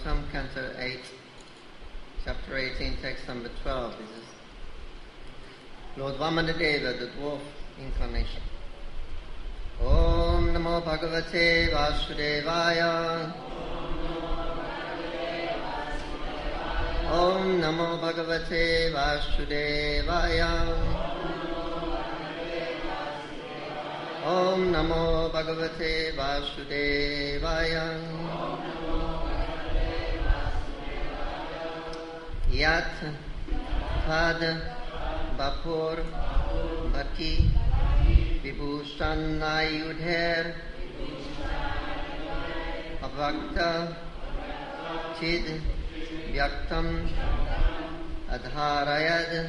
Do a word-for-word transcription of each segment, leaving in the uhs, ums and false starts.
Bhagavatam, Canto eight, Chapter eighteen, Text number twelve. This is Lord Vamanadeva, the dwarf incarnation. Om Namo Bhagavate Vasudevaya. Om Namo Bhagavate Vasudevaya. Om Namo Bhagavate Vasudevaya. Yat Tad Bapur Bhati Vibhushan Ayudher Avakta Chid Vyaktam Adharayad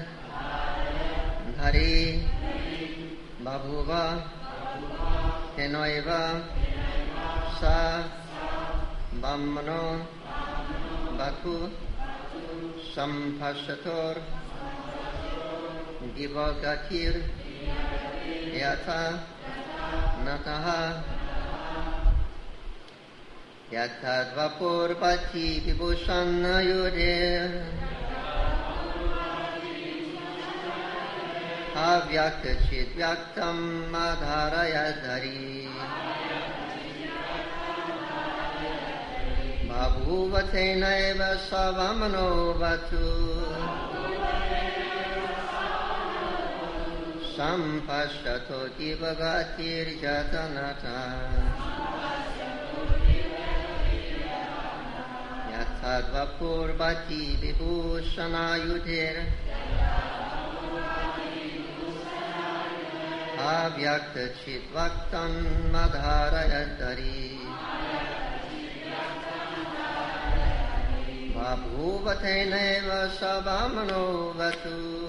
Dhari Babhuva Kenoiva Sa Bhammano Bhatu Sampashator Divagatir Yata Nataha Yatadvapur Pati Vibhushan Ayudher Avyakachit Vyaktam Adharayadhari Babhuvatenaiva Savamano Vatu Sampashato Divagatir Jatanata Yatadvapur Bhati Vibhushanayudhir Avyakachit Vaktam Madharayadhari Babhuvatenaiva Savamano Vatu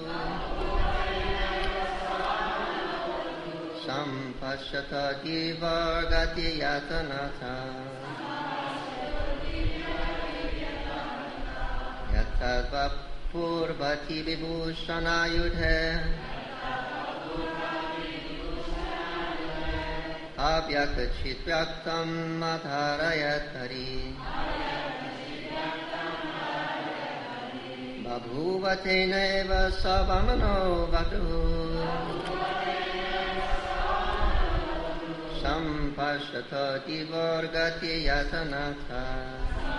Sampashata Divagati Yatanata Yatadvapur Bhati Vibhushanayudhe Avyakachit Vyaktam Madharayadhari Babhuvatenaiva Savamano Vatu Sampashata Divargati Yatanatha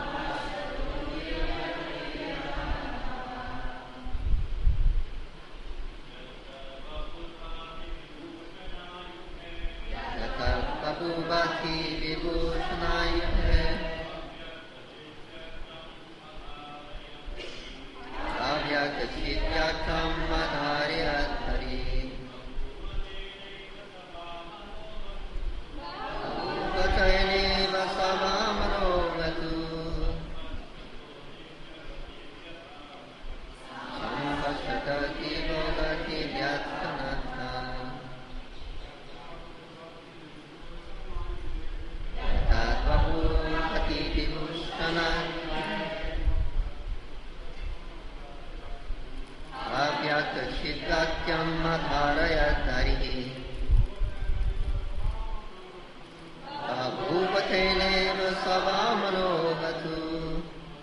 Babhuvati Vibhushanayudhe Avyakachit Vyaktam Madharayadhari Babhuvatenaiva Savamano Vatu Sampashata Divagati Yatanatha Babhuvati Vibhushanayudhe Avyakachit Vyaktam Madharayadhari Babhuvatenaiva Savamano Vatu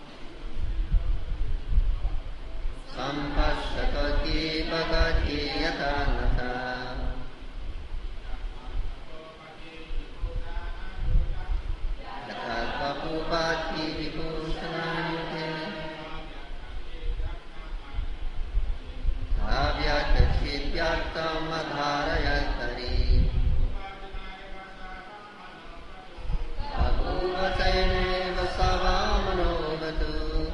Sampashata Divagati Yatanatha Babhuvati Vibhushanayudhe Avyakachit Vyaktam Madharayadhari Babhuvatenaiva Savamano Vatu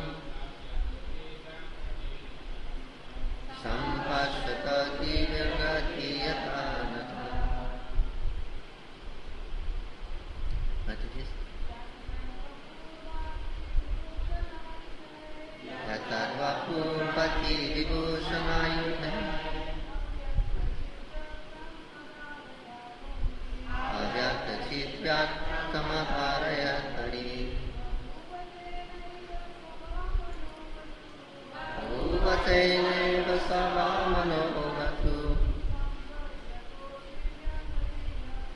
Sampashata Divagati Yatanatha. Yatadvapur Pati Vibhushanayudhe Avyakachit Vyaktam Madharayadhari Babhuvatenaiva Savamano Vatu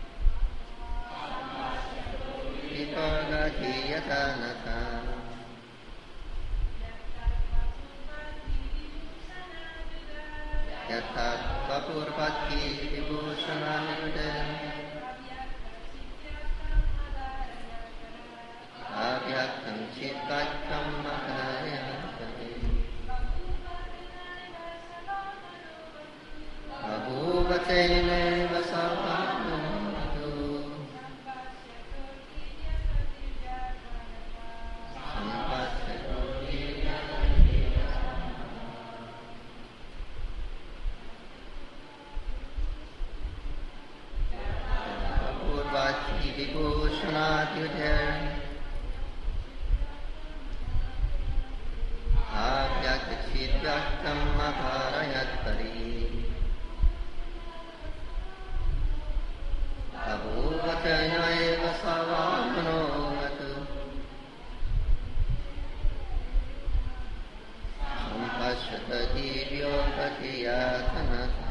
Vibhagati Yatanatha Vyaktam Adharayat Pari Abhuvatanyaiva Savamanohatu Sampashyata Divyo Patiyatanata.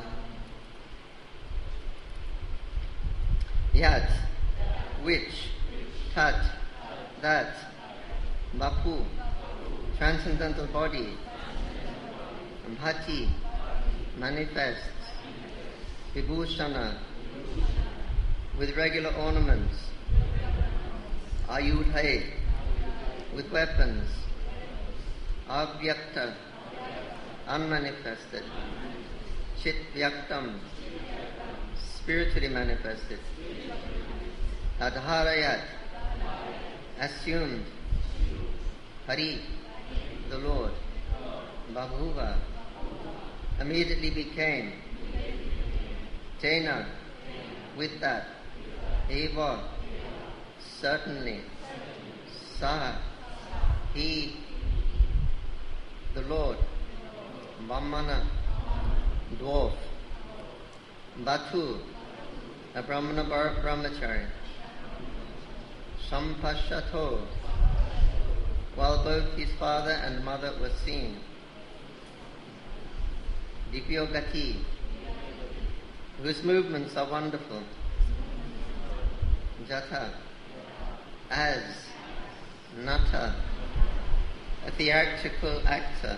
Yat, which, tat, that, bapu, transcendental body, bhati, manifests, vibhushana, with regular ornaments, ayudhai, with weapons, avyakta, unmanifested, chit vyaktam, spiritually manifested, adharayat, assumed, hari, the Lord, babhuva, immediately became, tena, with that, eva, certainly, saha, he, the Lord, brahmana, dwarf, batu, a brahmana brahmachari, sampashato, while both his father and mother were seen, dipyogati, whose movements are wonderful, jata, as, nata, a theatrical actor.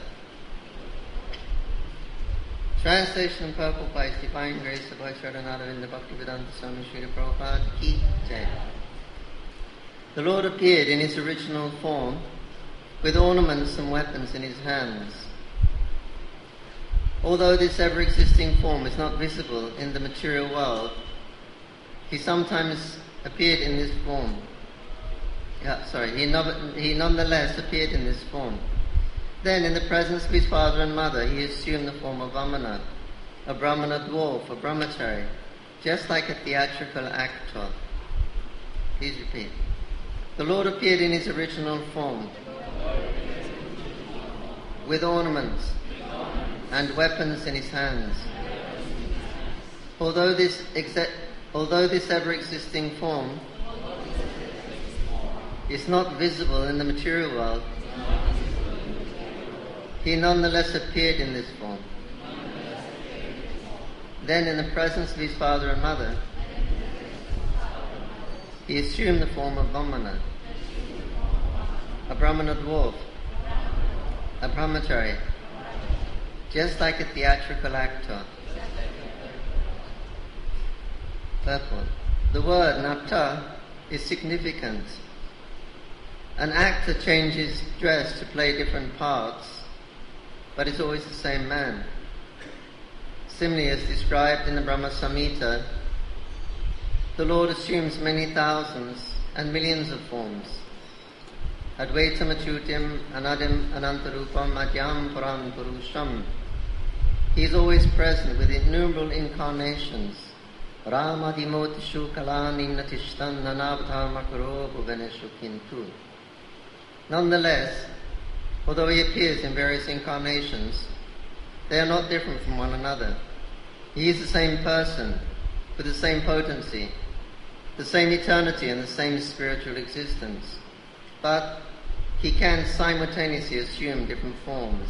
Translation and purport by His Divine Grace of Vaishnavananda Bhaktivedanta Swami Srila Prabhupada Ki Jai. The Lord appeared in his original form with ornaments and weapons in his hands. Although this ever-existing form is not visible in the material world, he sometimes appeared in this form. Yeah, sorry, he, no, he nonetheless appeared in this form. Then, in the presence of his father and mother, he assumed the form of Vamana, a brahmana dwarf, a brahmachari, just like a theatrical actor. Please repeat. The Lord appeared in his original form, with ornaments and weapons in his hands. Although this, exe- although this ever-existing form is not visible in the material world, he nonetheless appeared in this form. Then, in the presence of his father and mother, he assumed the form of Vamana, a brahmana dwarf, a brahmachari, just like a theatrical actor. Purport. The word nata is significant. An actor changes dress to play different parts, but is always the same man. Similarly, as described in the Brahma Samhita, the Lord assumes many thousands and millions of forms. Advaitam achutyam anadim anantarupam madhyam param purusham. He is always present with innumerable incarnations. Ramadimotishu kalani natishtan nanavdharmakaro bhuvaneshu kintu. Nonetheless, although he appears in various incarnations, they are not different from one another. He is the same person, with the same potency, the same eternity and the same spiritual existence. But he can simultaneously assume different forms.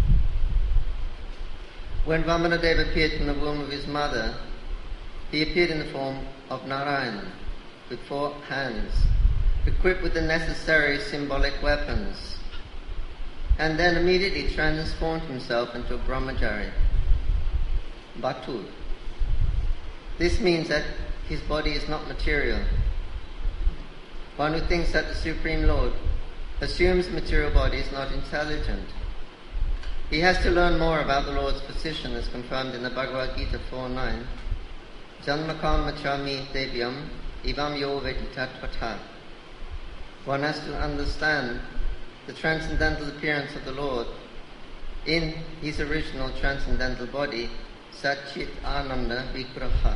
When Vamanadeva appeared from the womb of his mother, he appeared in the form of Narayan, with four hands, equipped with the necessary symbolic weapons, and then immediately transformed himself into a brahmachari, Batu. This means that his body is not material. One who thinks that the Supreme Lord assumes the material body is not intelligent. He has to learn more about the Lord's position as confirmed in the Bhagavad Gita four nine. Janmakam machami devyam ivam yo veditatvatha. One has to understand the transcendental appearance of the Lord in his original transcendental body, Satchit Ananda Vigraha.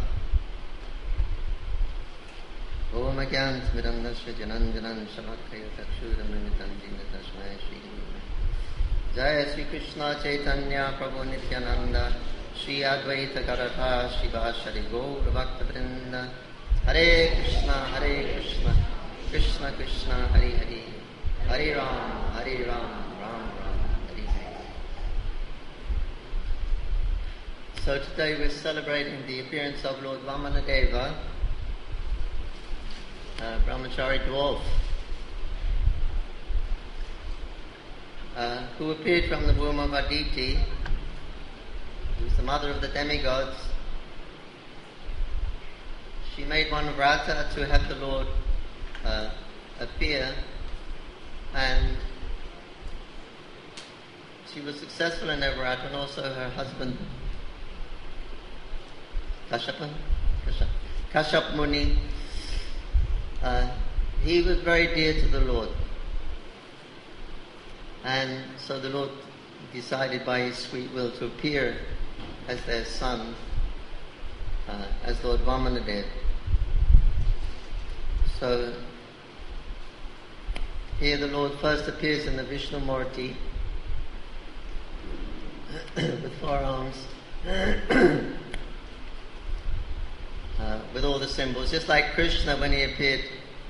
Om Agyan Smirandasya Jananjanan Shalakaya Takshuram Nimitam Jina Tasmaya Shri Jaya Sri Krishna Chaitanya Prabhu Nityananda Shri Advaita Gadadhar Shivasari Gaur Bhakta Vrinda Hare Krishna Hare Krishna Krishna Krishna Hare Hare Hare Ram Hare Ram Ram Ram Hare Hare. So today we're celebrating the appearance of Lord Vamanadeva, uh, Brahmachari dwarf, uh, who appeared from the womb of Aditi, who is the mother of the demigods. She made one vrata to have the Lord uh, appear, and she was successful in her vrata, and also her husband Kashyapa, Kashyap, Kashyap Muni, uh, he was very dear to the Lord. And so the Lord decided by his sweet will to appear as their son, uh, as Lord Vamanadeva. So here the Lord first appears in the Vishnu Murti with four arms, uh, with all the symbols, just like Krishna when he appeared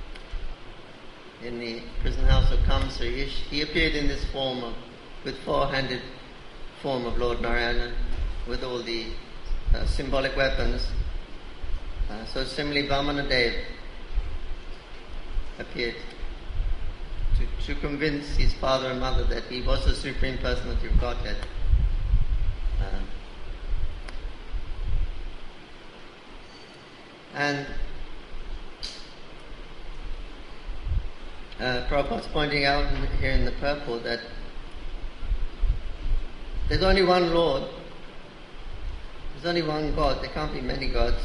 in the prison house of Kamsa. He, he appeared in this form of, with four-handed form of Lord Narayana, with all the uh, symbolic weapons. Uh, so similarly, Vamanadeva appeared to, to convince his father and mother that he was the Supreme Personality of Godhead. Uh, and Uh, Prabhupada's pointing out in, here in the purport that there's only one Lord, there's only one God, there can't be many gods.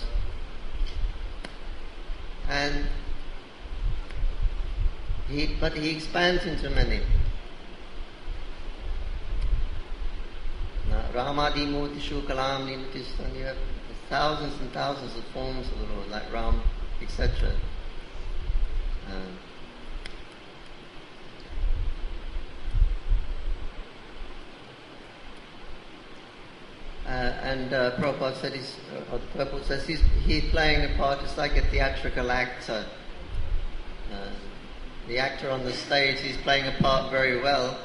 And he, but he expands into many. Ramadi Mutishu Kalam Nimutistan, you have thousands and thousands of forms of the Lord, like Ram, et cetera. Um, Uh, and uh, Prabhupada said, he's, uh, or the purport says, he's, he's playing a part, it's like a theatrical actor. Uh, the actor on the stage, he's playing a part very well.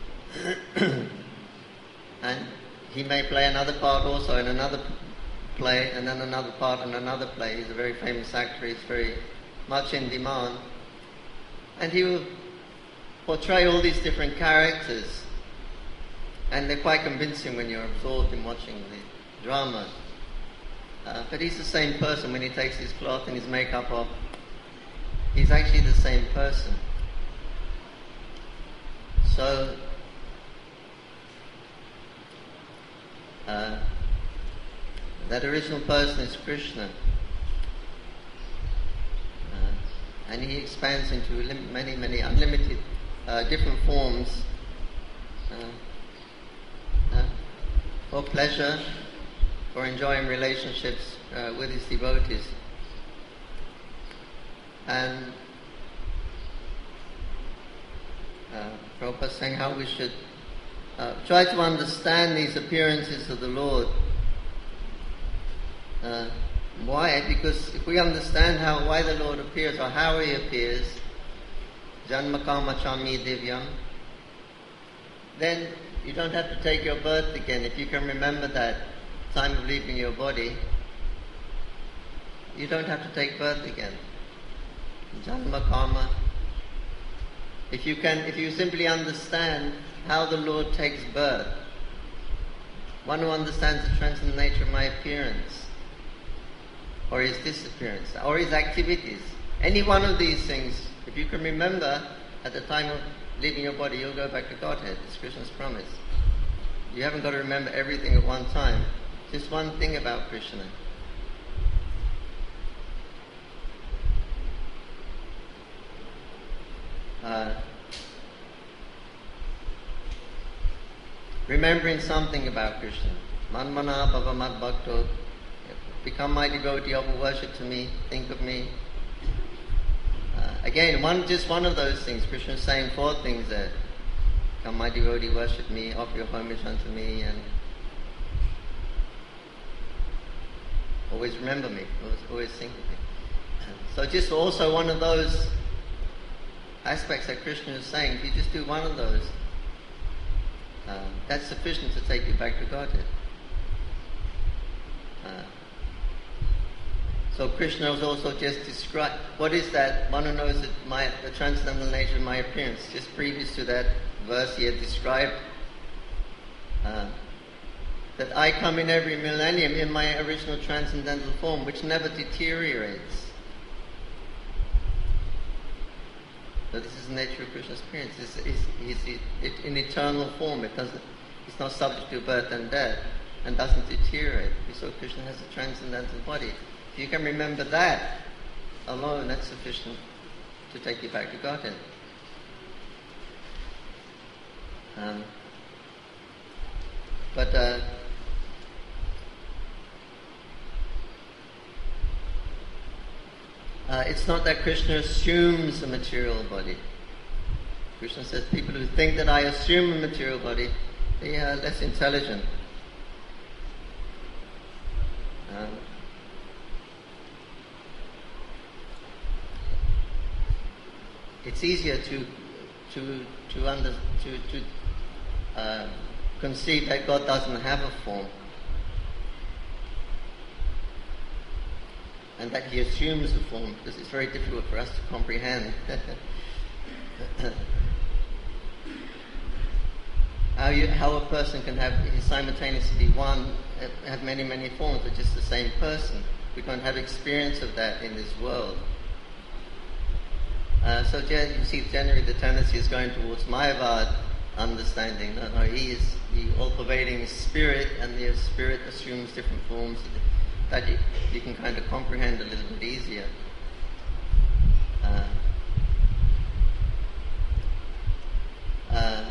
And he may play another part also in another play, and then another part in another play. He's a very famous actor, he's very much in demand. And he will portray all these different characters. And they're quite convincing when you're absorbed in watching the drama. Uh, but he's the same person when he takes his cloth and his makeup off. He's actually the same person. So, uh, that original person is Krishna. Uh, and he expands into many, many unlimited uh, different forms. Uh, Uh, for pleasure, for enjoying relationships uh, with his devotees. And uh, Prabhupada is saying how we should uh, try to understand these appearances of the Lord. Uh, why? Because if we understand how why the Lord appears or how he appears, Janma Kama Chami Divyam, then you don't have to take your birth again. If you can remember that time of leaving your body, you don't have to take birth again. Janma karma. If you can, if you simply understand how the Lord takes birth, one who understands the transcendent nature of my appearance, or his disappearance, or his activities, any one of these things, if you can remember at the time of leaving your body, you'll go back to Godhead. It's Krishna's promise. You haven't got to remember everything at one time. Just one thing about Krishna. Uh, remembering something about Krishna. Manmana bhava mad bhakto. Become my devotee, offer worship to me, think of me. Uh, again, one just one of those things. Krishna is saying four things there. Come, my devotee, worship me, offer your homage unto me, and always remember me, always, always think of me. So just also one of those aspects that Krishna is saying, if you just do one of those, uh, that's sufficient to take you back to Godhead. Uh, so Krishna has also just described, what is that? One who knows that my, the transcendental nature of my appearance. Just previous to that verse he had described uh, that I come in every millennium in my original transcendental form, which never deteriorates. So this is the nature of Krishna's appearance. It's, it's, it's, it's in eternal form. It doesn't. It's not subject to birth and death, and doesn't deteriorate. So Krishna has a transcendental body. If you can remember that alone, that's sufficient to take you back to Godhead. Um, but uh, uh, it's not that Krishna assumes a material body. Krishna says people who think that I assume a material body, they are less intelligent. Um, it's easier to to to under to to uh, conceive that God doesn't have a form, and that He assumes a form, because it's very difficult for us to comprehend how you, how a person can have simultaneously be one, have many many forms, but just the same person. We can't have experience of that in this world. Uh, so you see, generally the tendency is going towards Mayavad understanding. No, no, he is the all-pervading spirit, and the spirit assumes different forms that you, you can kind of comprehend a little bit easier. Uh, uh,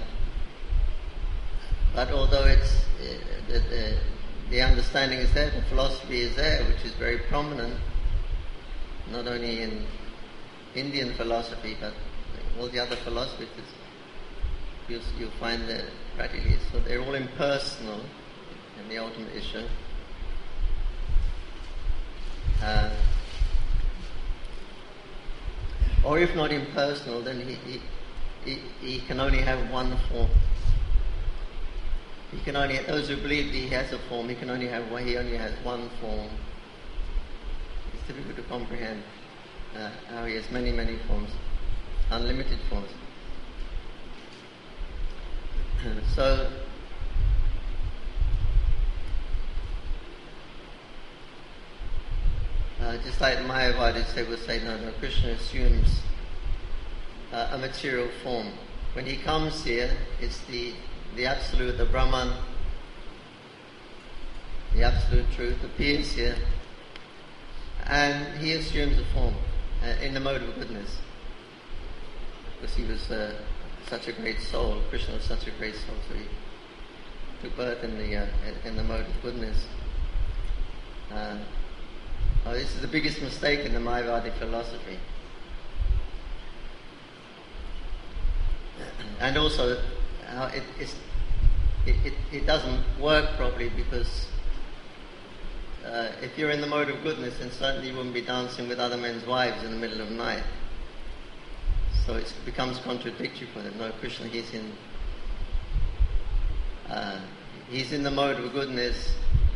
but although it's uh, the, the, the understanding is there, the philosophy is there, which is very prominent, not only in Indian philosophy, but all the other philosophies, you'll, you'll find that practically, so they're all impersonal in the ultimate issue. Uh, or if not impersonal, then he, he, he, he can only have one form. He can only, those who believe he has a form, he can only have one, he only has one form. It's difficult to comprehend. Uh, how he has many, many forms, unlimited forms. So, uh, just like Mayavadis, they will say, no, no, Krishna assumes uh, a material form. When he comes here, it's the, the absolute, the Brahman, the absolute truth appears here, and he assumes a form. Uh, in the mode of goodness, because he was uh, such a great soul. Krishna was such a great soul, so he took birth in the uh, in the mode of goodness. Uh, oh, this is the biggest mistake in the Mayavadi philosophy, and also uh, it, it's, it, it it doesn't work properly, because Uh, if you're in the mode of goodness, then certainly you wouldn't be dancing with other men's wives in the middle of the night. So it becomes contradictory for them. No, Krishna, he's in uh, he's in the mode of goodness.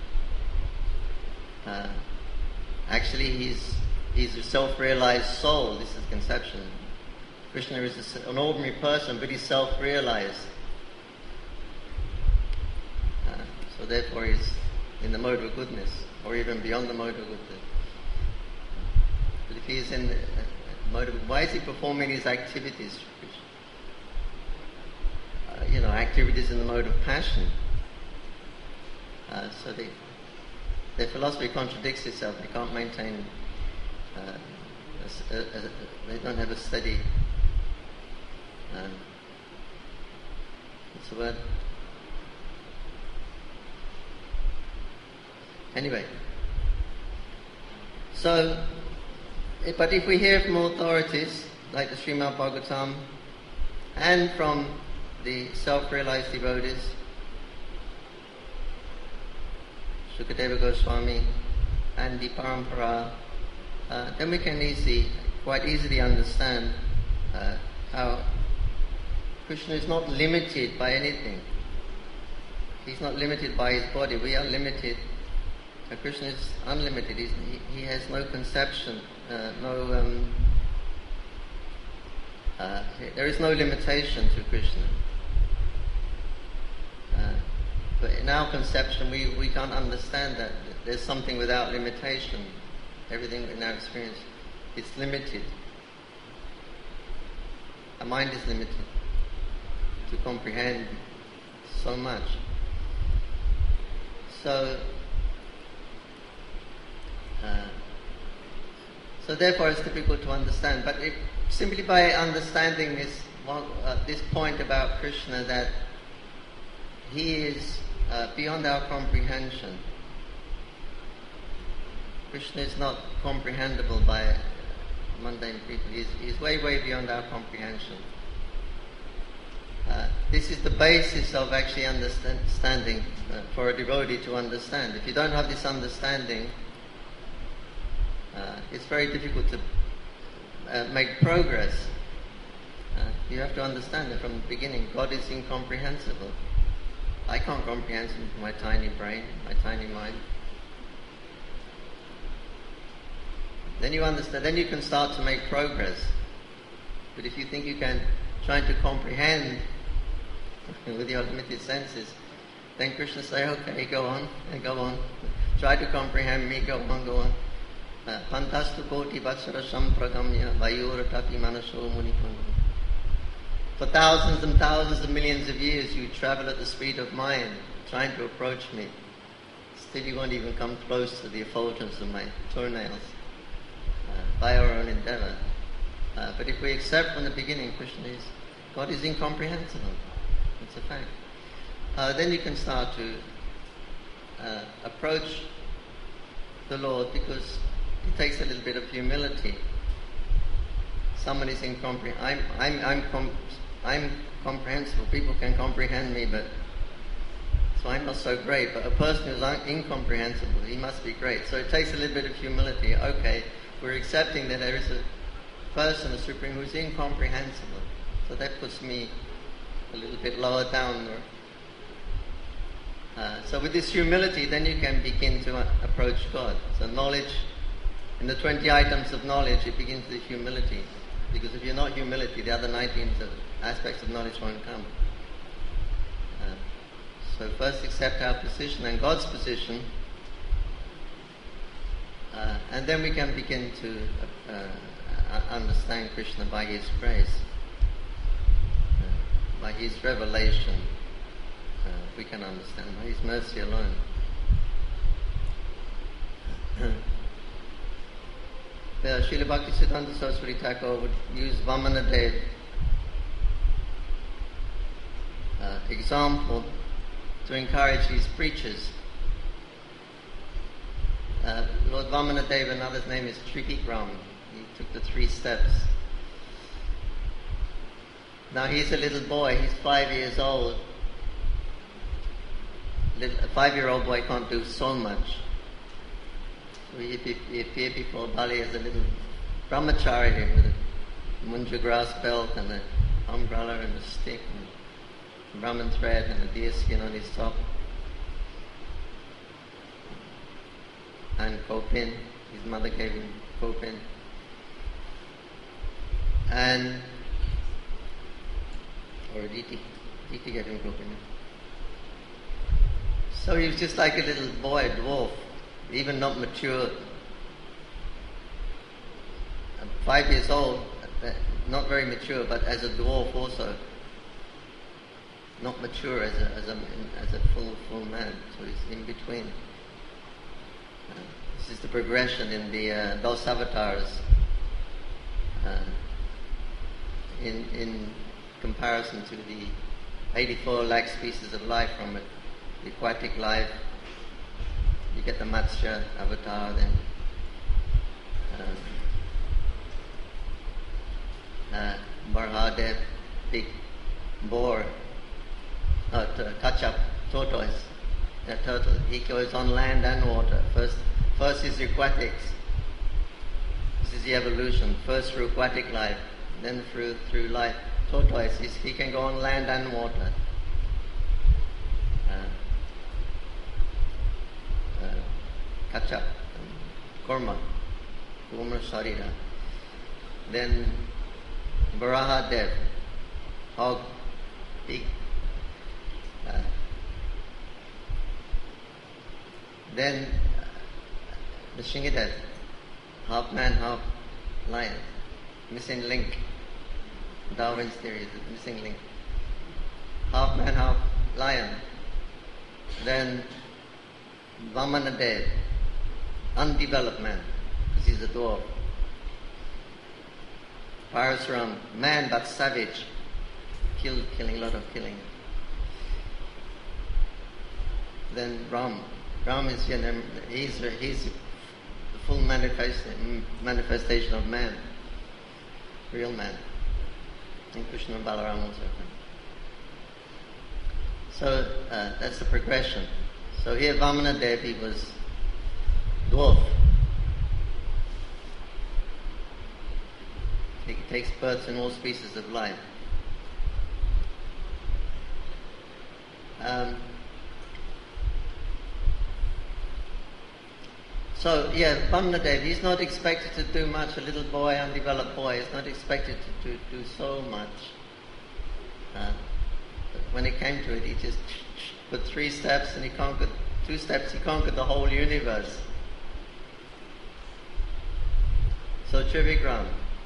Uh, actually, he's he's a self-realized soul. This is conception. Krishna is a, an ordinary person, but he's self-realized. Uh, so therefore, he's in the mode of goodness, or even beyond the mode of goodness. But if he is in the mode of, why is he performing his activities? Uh, you know, activities in the mode of passion. Uh, so they, their philosophy contradicts itself. They can't maintain. Uh, a, a, a, they don't have a steady. Uh, what's the word? Anyway, so, but if we hear from authorities like the Srimad Bhagavatam and from the self-realized devotees, Sukadeva Goswami, and the Parampara, uh, then we can easily, quite easily understand uh, how Krishna is not limited by anything. He's not limited by his body. We are limited. Uh, Krishna is unlimited. He's, he, he has no conception, uh, no. Um, uh, there is no limitation to Krishna. Uh, but in our conception, we, we can't understand that there's something without limitation. Everything in our experience is limited. Our mind is limited to comprehend so much. So, uh, so therefore it's difficult to understand. But if, simply by understanding this one, uh, this point about Krishna, that he is uh, beyond our comprehension. Krishna is not comprehensible by mundane people. He's, he's way, way beyond our comprehension. Uh, this is the basis of actually understanding uh, for a devotee to understand. If you don't have this understanding, uh, it's very difficult to uh, make progress. Uh, you have to understand that from the beginning, God is incomprehensible. I can't comprehend him with my tiny brain, my tiny mind. Then you understand, then you can start to make progress. But if you think you can try to comprehend with your limited senses, then Krishna say, okay, go on, go on. Try to comprehend me, go on, go on. Pantastu koti vatsara sampragamya vayuratapi manaso munikam. For thousands and thousands of millions of years you travel at the speed of mind, trying to approach me. Still you won't even come close to the effulgence of my toenails. Uh, by our own endeavor. Uh, but if we accept from the beginning Krishna is, God is incomprehensible. It's a fact. Uh, then you can start to uh, approach the Lord, because it takes a little bit of humility. Someone is incomprehensible. I'm, I'm, I'm, com- I'm comprehensible. People can comprehend me, but so I'm not so great. But a person who's un- incomprehensible, he must be great. So it takes a little bit of humility. Okay. We're accepting that there is a person, a Supreme, who's incomprehensible. So that puts me a little bit lower down. Uh, so with this humility, then you can begin to uh, approach God. So knowledge, in the twenty items of knowledge, it begins with humility. Because if you're not humility, the other nineteen aspects of knowledge won't come. Uh, so first accept our position and God's position. Uh, and then we can begin to uh, uh, understand Krishna by his grace, uh, by his revelation. Uh, we can understand by his mercy alone. Well, Srila Bhaktisiddhanta Saraswati Thakur would use Vamanadev uh, example to encourage his preachers. Uh, Lord Vamanadeva, another's name is Trivikram. He took the three steps. Now he's a little boy, he's five years old. Little, a five-year-old boy can't do so much. So he, he, he appeared before Bali as a little brahmachari with a munja grass belt and an umbrella and a stick and Brahman thread and a deer skin on his top. And Kopin, his mother gave him Kopin. And, or Aditi, Aditi gave him Kopin. So he was just like a little boy, a dwarf, even not mature. Five years old, not very mature, but as a dwarf also. Not mature as a, as a, as a full, full man, so he's in between. Uh, this is the progression in the uh, Dos Avatars uh, in in comparison to the eighty-four lakh species of life from it, the aquatic life. You get the Matsya avatar, then um, uh, Barhadev, big boar uh, Kachap, tortoise, a turtle. He goes on land and water. First, first is aquatics. This is the evolution. First through aquatic life, then through through life. Tortoise, is, he can go on land and water. Uh, uh, Kachap, Kurma, Kurma Sharira. Then Varaha Dev, hog, pig. Uh, then uh, the Shingidev, half man, half lion, missing link. Darwin's theory is the missing link. Half man, half lion. Then Vamanadev, undeveloped man, because he's a dwarf. Parasuram, man but savage, kill, killing, a lot of killing. Then Ram, Ram is, you know, he's, he's the full manifestation, manifestation of man, real man. And Krishna and Balaram also. So uh, that's the progression. So here Vamana Devi was dwarf. He takes birth in all species of life. Um, So, yeah, Vamanadev, he's not expected to do much. A little boy, undeveloped boy, is not expected to do, do so much. Uh, but when it came to it, he just put three steps and he conquered, two steps, he conquered the whole universe. So, Trivikram.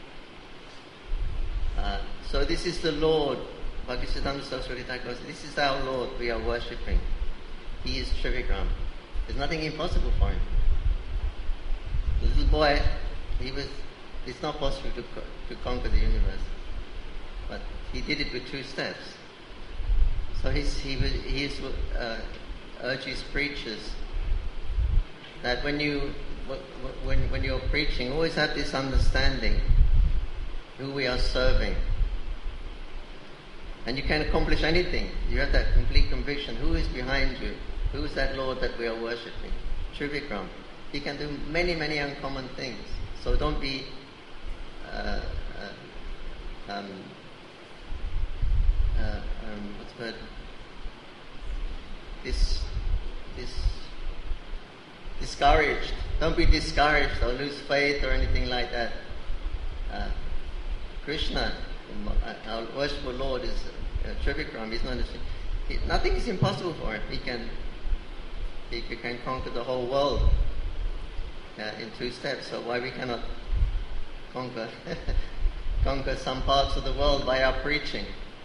Uh, so this is the Lord, Bhaktisiddhanta Saraswati Thakur says, this is our Lord we are worshipping. He is Trivikram. There's nothing impossible for him. The little boy, he was, it's not possible to, to conquer the universe. But he did it with two steps. So he's, he was, he is, uh, urges preachers that when you, when, when you're preaching, always have this understanding who we are serving. And you can accomplish anything. You have that complete conviction. Who is behind you? Who is that Lord that we are worshipping? Trivikram. He can do many, many uncommon things. So don't be uh, uh, um, uh, um, what's the word? This, this, discouraged. Don't be discouraged or lose faith or anything like that. Uh, Krishna, our worshipful Lord, is uh, Trivikram. He's not. A, he, nothing is impossible for him. He can. He can conquer the whole world. Uh, in two steps, so why we cannot conquer conquer some parts of the world by our preaching?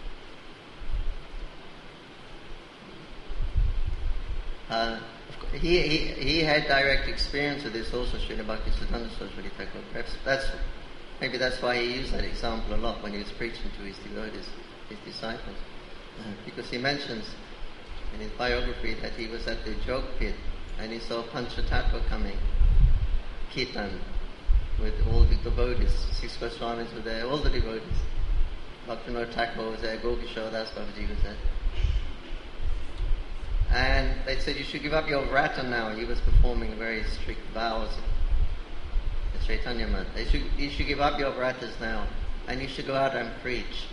Uh, he, he he had direct experience with this also, Srila Bhaktisiddhanta Saraswati Thakur. Perhaps that's maybe that's why he used that example a lot when he was preaching to his devotees, his disciples, uh, because he mentions in his biography that he was at the Jog pit and he saw Panchatattva coming. Kirtan, with all the devotees, six Goswamis were there, all the devotees. Bhaktivinoda Thakur was there, Gokishore Das Babaji was there. And they said, you should give up your vrata now. He was performing very strict vows at Chaitanya Math. They should, you should give up your vratas now, and you should go out and preach.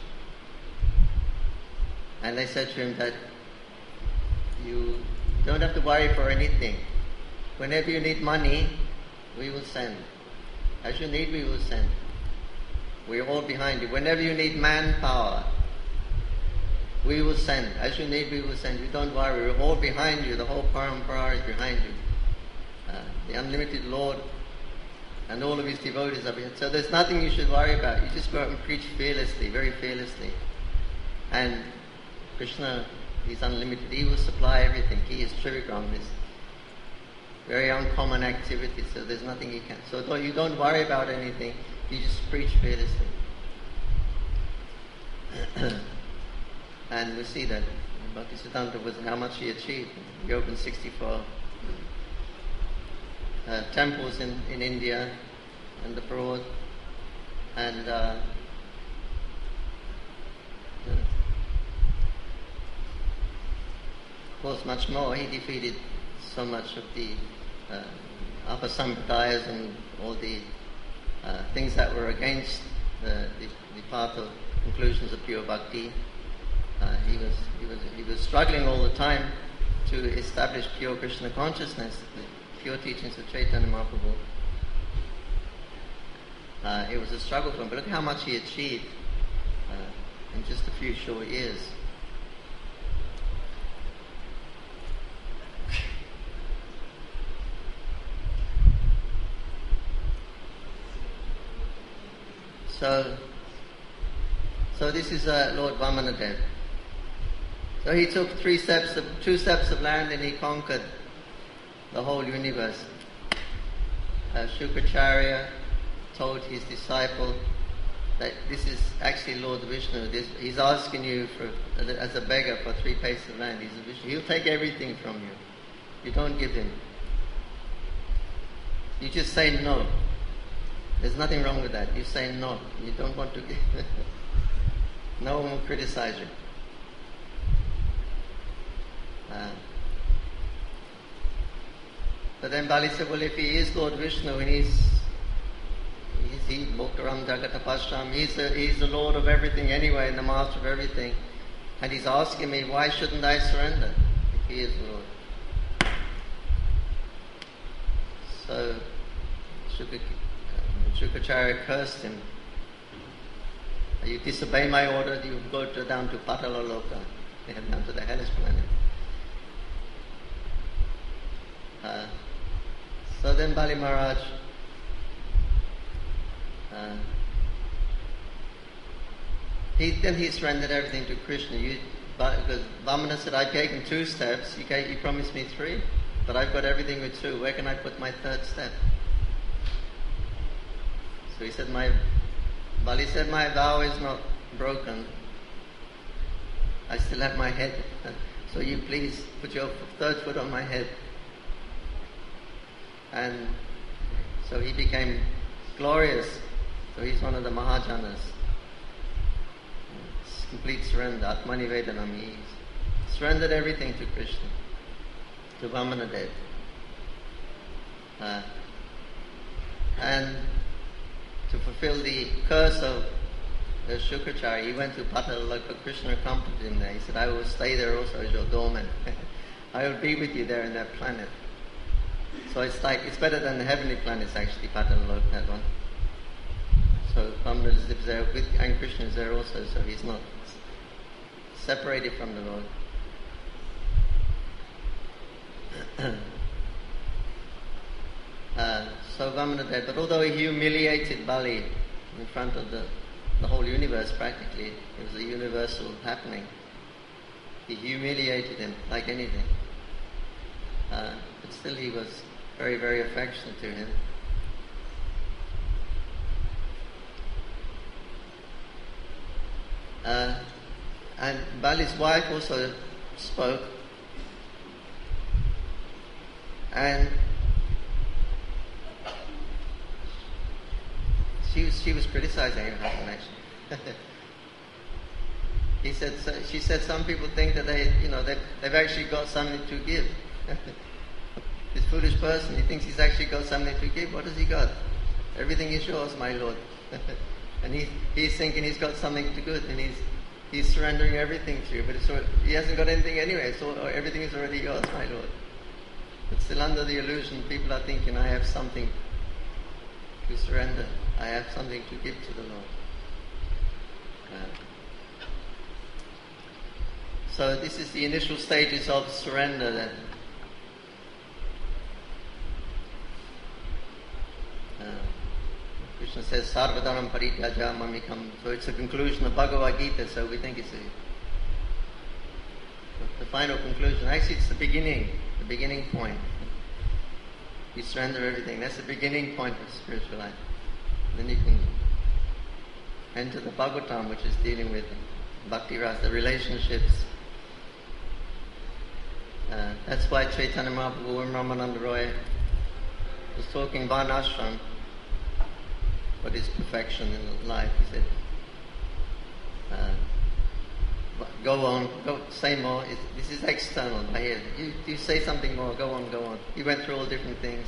And they said to him that you don't have to worry for anything. Whenever you need money, we will send. As you need, we will send. We are all behind you. Whenever you need manpower, we will send. As you need, we will send. You don't worry. We're all behind you. The whole parampara is behind you. Uh, the unlimited Lord and all of his devotees are behind. So there's nothing you should worry about. You just go out and preach fearlessly, very fearlessly. And Krishna, he's unlimited. He will supply everything. He is Trivikram. This very uncommon activity, so there's nothing you can. So don't, you don't worry about anything, you just preach fearlessly. And we see that Bhaktisiddhanta was how much he achieved. He opened sixty-four uh, temples in, in India and abroad, and uh, of course, much more. He defeated so much of the uh, upper sampradayas and all the uh, things that were against the, the, the path of conclusions of pure bhakti. Uh, he was he was he was struggling all the time to establish pure Krishna consciousness, the pure teachings of Chaitanya Mahaprabhu. Uh, it was a struggle for him, but look how much he achieved uh, in just a few short years. So, so this is uh, Lord Vamanadev. So he took three steps of, two steps of land and he conquered the whole universe. Uh, Shukracharya told his disciple that this is actually Lord Vishnu. This, he's asking you for, as a beggar for three paces of land. He's a Vishnu. He'll take everything from you. You don't give him. You just say no. There's nothing wrong with that. You say no. You don't want to give. No one will criticize you. Uh, but then Bali said, well, if he is Lord Vishnu and he's he's he Bhokaram Jagatapashram, he's the, he's the Lord of everything anyway and the master of everything, and he's asking me, why shouldn't I surrender if he is Lord? So Shukra, Shukracharya cursed him. You disobey my order, you go to, down to Patala Loka, down to the hellish planet. Uh, so then Bali Maharaj uh, he then he surrendered everything to Krishna. You, because Vamana said, I've taken two steps, you, gave, you promised me three, but I've got everything with two. Where can I put my third step? So he said, my Bali said, my vow is not broken. I still have my head. So you please put your third foot on my head. And so he became glorious. So he's one of the Mahajanas. It's complete surrender. Atmanivedanam. He surrendered everything to Krishna, to Vamanadev. Uh, and to fulfill the curse of the Shukracharya, he went to Patala. Krishna accompanied him there. He said, I will stay there also as your doorman. I will be with you there in that planet. So it's like, it's better than the heavenly planets actually, Patala, that one. So Vamana lives there with, and Krishna is there also, so he's not separated from the Lord. uh, so Vamana did, but although he humiliated Bali in front of the, the whole universe practically, it was a universal happening. He humiliated him like anything. Uh, but still he was very, very affectionate to him. Uh, and Bali's wife also spoke, and she was she was criticizing her husband actually. He said, so, she said, some people think that they, you know, they've, they've actually got something to give. This foolish person, he thinks he's actually got something to give. What has he got? Everything is yours, my Lord. And he's, he's thinking he's got something to good, and he's he's surrendering everything to you. But it's, he hasn't got anything anyway, so everything is already yours, my Lord. But still under the illusion, people are thinking, I have something to surrender. I have something to give to the Lord. Uh, so this is the initial stages of surrender then. Uh, Krishna says, Sarvadharam Parityaja Mamikam. So it's a conclusion of Bhagavad Gita, so we think it's a, the final conclusion. Actually, it's the beginning, the beginning point. You surrender everything. That's the beginning point of spiritual life. Then you can enter the Bhagavatam, which is dealing with Bhakti Rasa, the relationships. Uh, that's why Chaitanya Mahaprabhu and Ramananda Roy was talking Varnashram, what is perfection in life. He said, uh, go on, go say more. It's, this is external. I hear you. You say something more. Go on, go on. He went through all different things.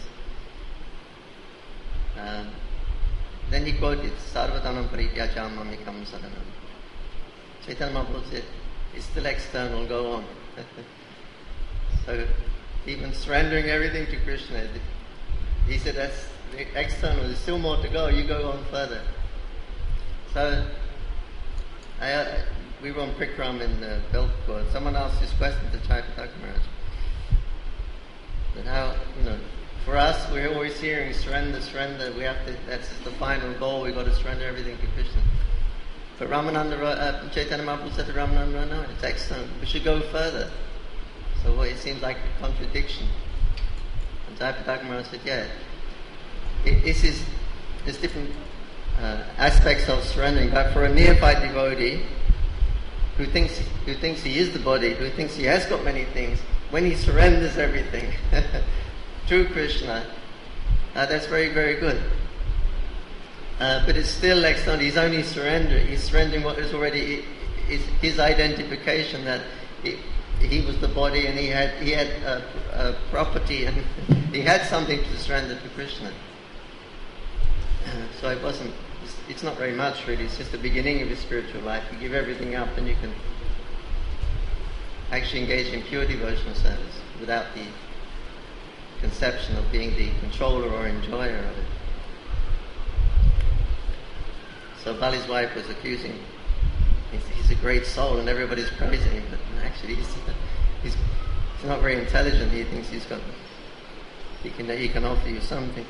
Um, then he quoted Sarvadanam Parityajam Mamikam Sadanam. Chaitanya Mahaprabhu said, it's still external. Go on. So even surrendering everything to Krishna, he said that's external. There's still more to go. You go on further. So I. Uh, We were on Prikram in uh, Belpur. Someone asked this question to Chaitanya Maharaj. That how, you know, for us, we're always hearing surrender, surrender. We have to, that's the final goal. We've got to surrender everything to Krishna. But Ramananda, uh, Chaitanya Mahaprabhu said to Ramananda, no, it's external. We should go further. So well, it seems like a contradiction. And Chaitanya Maharaj said, yeah, it, this is, there's different uh, aspects of surrendering. But for a neophyte devotee, who thinks who thinks he is the body, who thinks he has got many things, when he surrenders everything to Krishna, uh, that's very, very good. Uh, but it's still external. He's only surrendering. He's surrendering what is already his, his identification that he, he was the body and he had he had a, a property and he had something to surrender to Krishna. Uh, so it wasn't. It's not very much really, it's just the beginning of your spiritual life. You give everything up and you can actually engage in pure devotional service without the conception of being the controller or enjoyer of it. So Bali's wife was accusing him. He's, he's a great soul and everybody's praising him, but actually he's, he's, he's not very intelligent. He thinks he's got, he can, he can offer you something.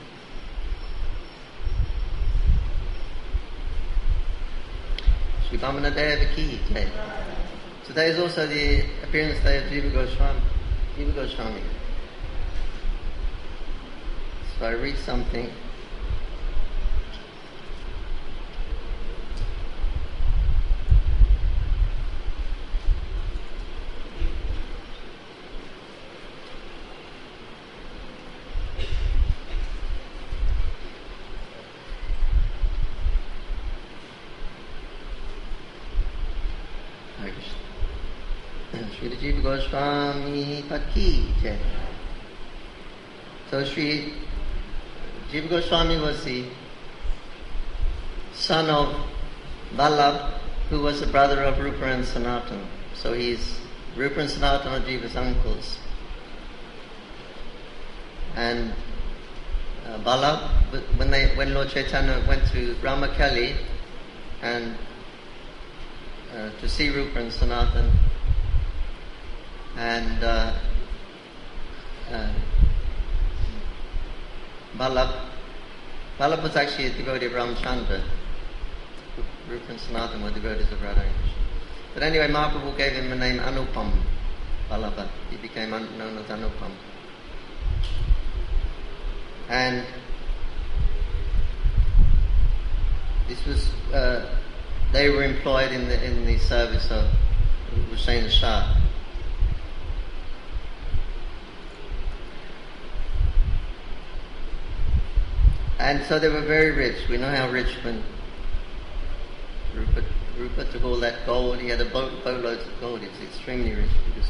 Today is also the appearance day of Jiva Goswami. Jiva Goswami. So I read something. Srila Jiva Goswami Paki Jai. So Sri Jiva Goswami was the son of Vallabh, who was the brother of Rupa and Sanatana. So he's Rupa and Sanatana are Jiva's uncles. And uh, Vallabh, when they when Lord Chaitanya went to Ramakeli and uh, to see Rupa and Sanatana, and uh, uh, Vallabh, Vallabh was actually a devotee of Ramchandra. Rupa and Sanatana were devotees of Radha and Krishna. But anyway, Mahaprabhu gave him the name Anupam Vallabha. He became known as Anupam. And this was, uh, they were employed in the in the service of Hussain Shah. And so they were very rich. We know how rich when Rupa, Rupa took all that gold. He had a boat, boatloads of gold. He was extremely rich. Because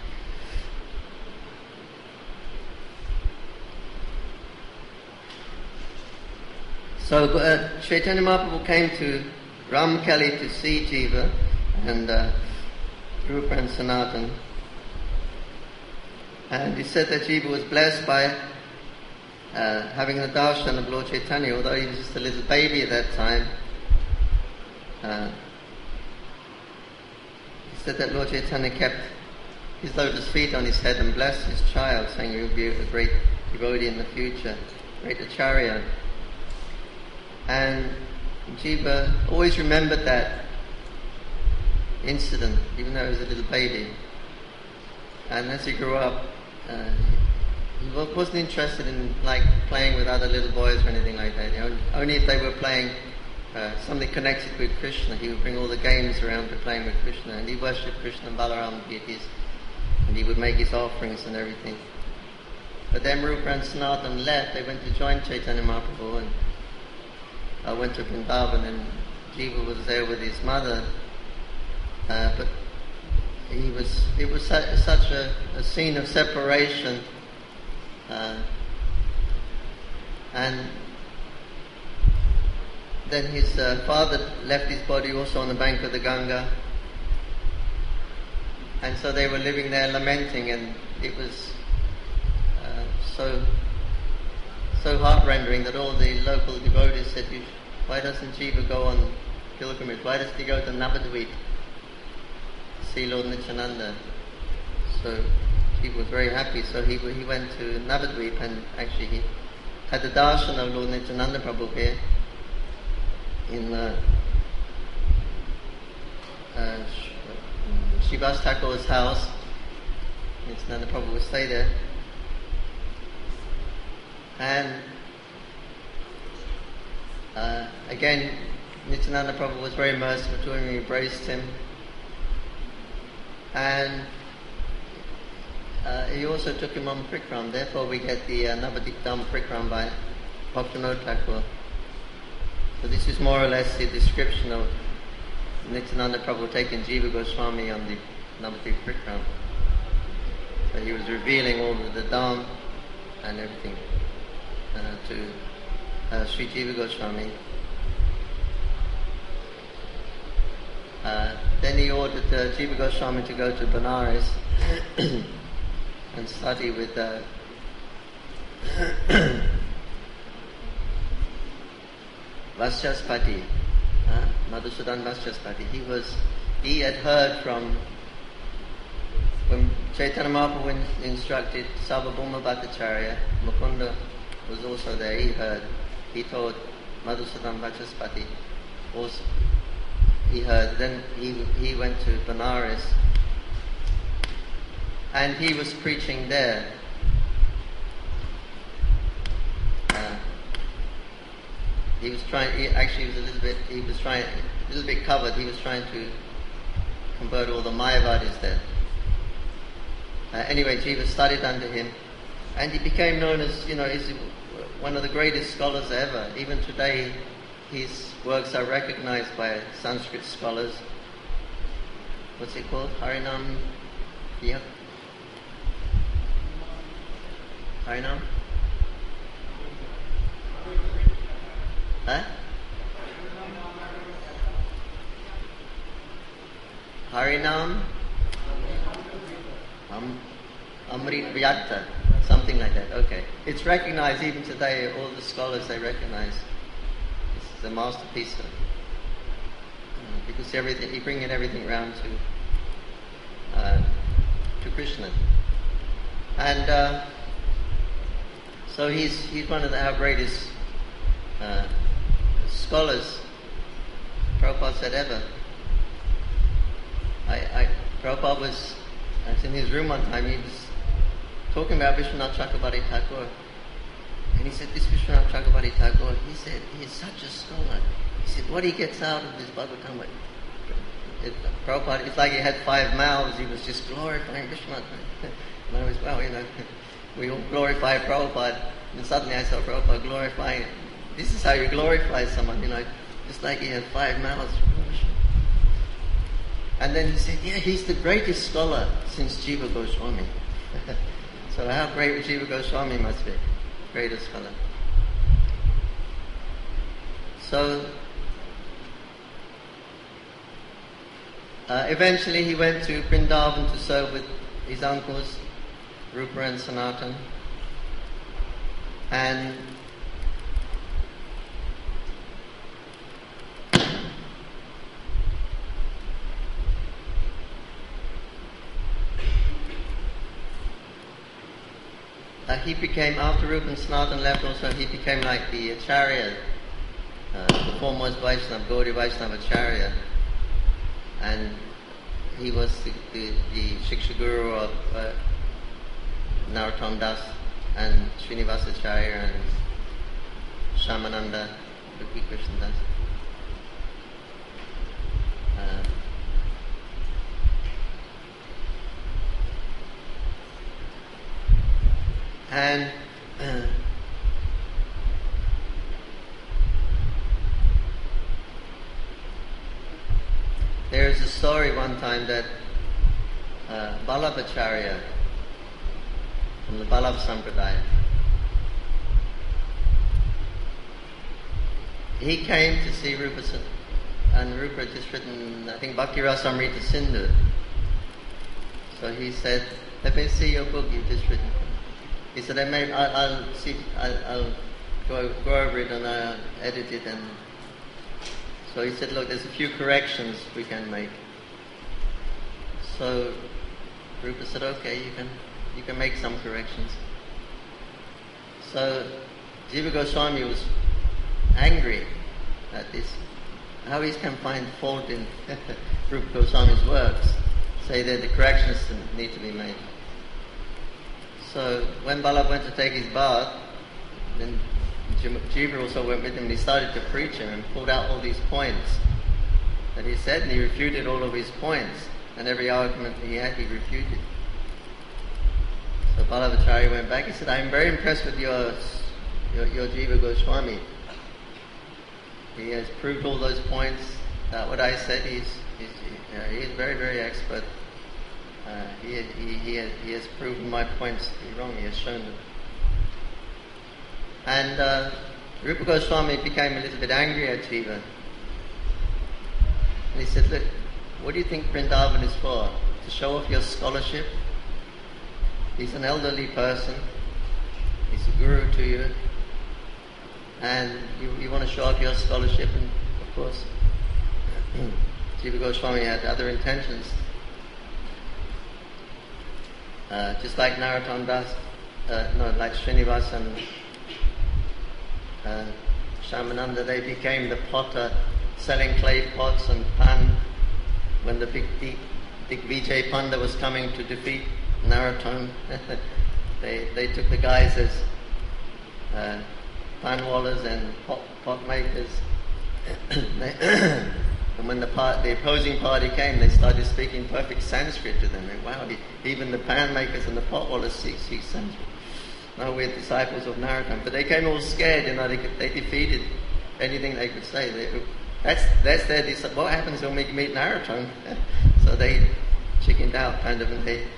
so uh, Chaitanya Mahaprabhu came to Ramakeli to see Jiva and uh, Rupa and Sanatana. And he said that Jiva was blessed by Uh, having the darshan of Lord Chaitanya, although he was just a little baby at that time. Uh, he said that Lord Chaitanya kept his lotus feet on his head and blessed his child, saying he will be a great devotee in the future, great acharya. And Jiva always remembered that incident, even though he was a little baby. And as he grew up, uh, he wasn't interested in like playing with other little boys or anything like that. You know, only if they were playing uh, something connected with Krishna, he would bring all the games around to playing with Krishna. And he worshipped Krishna and Balaram deities, and he would make his offerings and everything. But then Rupa and Sanatana left. They went to join Chaitanya Mahaprabhu and uh, went to Vrindavan, and Jiva was there with his mother. Uh, but he was, it was su- such a, a scene of separation, uh, and then his uh, father left his body also on the bank of the Ganga, and so they were living there lamenting, and it was uh, so so heart-rending that all the local devotees said, "You sh- why doesn't Jiva go on pilgrimage? Why does he go to Navadvip to see Lord Nityananda?" So he was very happy, so he he went to Navadvip, and actually he had the darshan of Lord Nityananda Prabhu here in uh, uh, Srivas Thakur's house. Nityananda Prabhu would stay there. And uh, again, Nityananda Prabhu was very merciful to him, he embraced him. And uh, he also took him on Prikram, therefore we get the uh, Navadip Dham Prikram by Bhaktivinoda Thakur. So this is more or less the description of Nityananda Prabhu taking Jiva Goswami on the Navadip Prikram. So he was revealing all of the Dham and everything uh, to uh, Sri Jiva Goswami. Uh, then he ordered uh, Jiva Goswami to go to Benares and study with uh, Vasjaspati, uh, Madhusudan Vasjaspati. He was, he had heard from, when Chaitanya Mahaprabhu instructed Sarvabhauma Bhattacharya, Mukunda was also there, he heard, he told Madhusudan Vasjaspati, also, he heard, then he he went to Benares, and he was preaching there. Uh, he was trying, he actually was a little bit, he was trying, a little bit covered, he was trying to convert all the Mayavadis there. Uh, anyway, Jiva studied under him, and he became known as, you know, he's one of the greatest scholars ever. Even today, his works are recognized by Sanskrit scholars. What's it called? Harinam? Yeah. Harinam? Huh? Harinam? Um, Amrit Vyartha. Something like that. Okay. It's recognized even today, all the scholars, they recognize it's the masterpiece of, uh, because everything, he bringing everything around to uh, to Krishna. And uh, so he's he's one of the, our greatest uh, scholars, Prabhupada said, ever. I, I Prabhupada was, I was in his room one time, he was talking about Vishwanath Chakrabarti Thakur. And he said, this Vishwanath Chakrabarti Thakur, he said, he is such a scholar. He said, what he gets out of this Bhagavatam, it, Prabhupada, it's like he had five mouths, he was just glorifying Vishwanath. And I was, well, you know, we all glorify Prabhupada, and suddenly I saw Prabhupada glorifying, this is how you glorify someone, you know, just like he had five mouths. And then he said, yeah, he's the greatest scholar since Jiva Goswami. So how great Jiva Goswami must be, greatest scholar. So uh, eventually he went to Vrindavan to serve with his uncles, Rupa and Sanatan. And Uh, he became, after Rupa and Sanatan left also, he became like the Acharya, uh, the foremost Vaishnava, Gaudiya Vaishnava Acharya. And he was the, the, the Shiksha Guru of uh, Narottam Das and Srinivasa Acharya and Shamananda, Rupi Krishna Das. Uh, And uh, there's a story one time that uh, Vallabhacharya from the Vallabh Sampradaya. He came to see Rupa, and Rupa had just written, I think, Bhakti Rasamrita Sindhu. So he said, let me see your book you've just written. He said, I may, I'll, I'll see, I'll, I'll go, go over it and I'll edit it. And so he said, look, there's a few corrections we can make. So Rupa said, okay, you can, you can make some corrections. So Jiva Goswami was angry at this, how he can find fault in Rupa Goswami's works, say that the corrections need to be made. So when Vallabh went to take his bath, then Jiva also went with him and he started to preach him and pulled out all these points that he said, and he refuted all of his points, and every argument he had he refuted. So Vallabhacharya went back, he said, I'm very impressed with your, your, your Jiva Goswami. He has proved all those points that what I said, he's, he's, uh, he is very, very expert. Uh, he, he, he, has, he has proven my points to be wrong, he has shown them. And uh, Rupa Goswami became a little bit angry at Jiva. And he said, look, what do you think Vrindavan is for? To show off your scholarship? He's an elderly person, he's a guru to you, and you, you want to show off your scholarship, and of course Jiva Goswami had other intentions. Uh, just like Narottam Das, uh, no, like Srinivas and uh, Shamananda, they became the potter, selling clay pots and pan when the big Dig, Digvijay Panda was coming to defeat Narottam. they they took the guys as uh, panwallahs and pot, pot makers. And when the, part, the opposing party came, they started speaking perfect Sanskrit to them. And wow, even the pan makers and the potwallahs speak Sanskrit. No, we're disciples of Narottam. But they came all scared, you know, they, could, they defeated anything they could say. They, that's that's their what happens when we meet Narottam. So they chickened out, kind of, and they.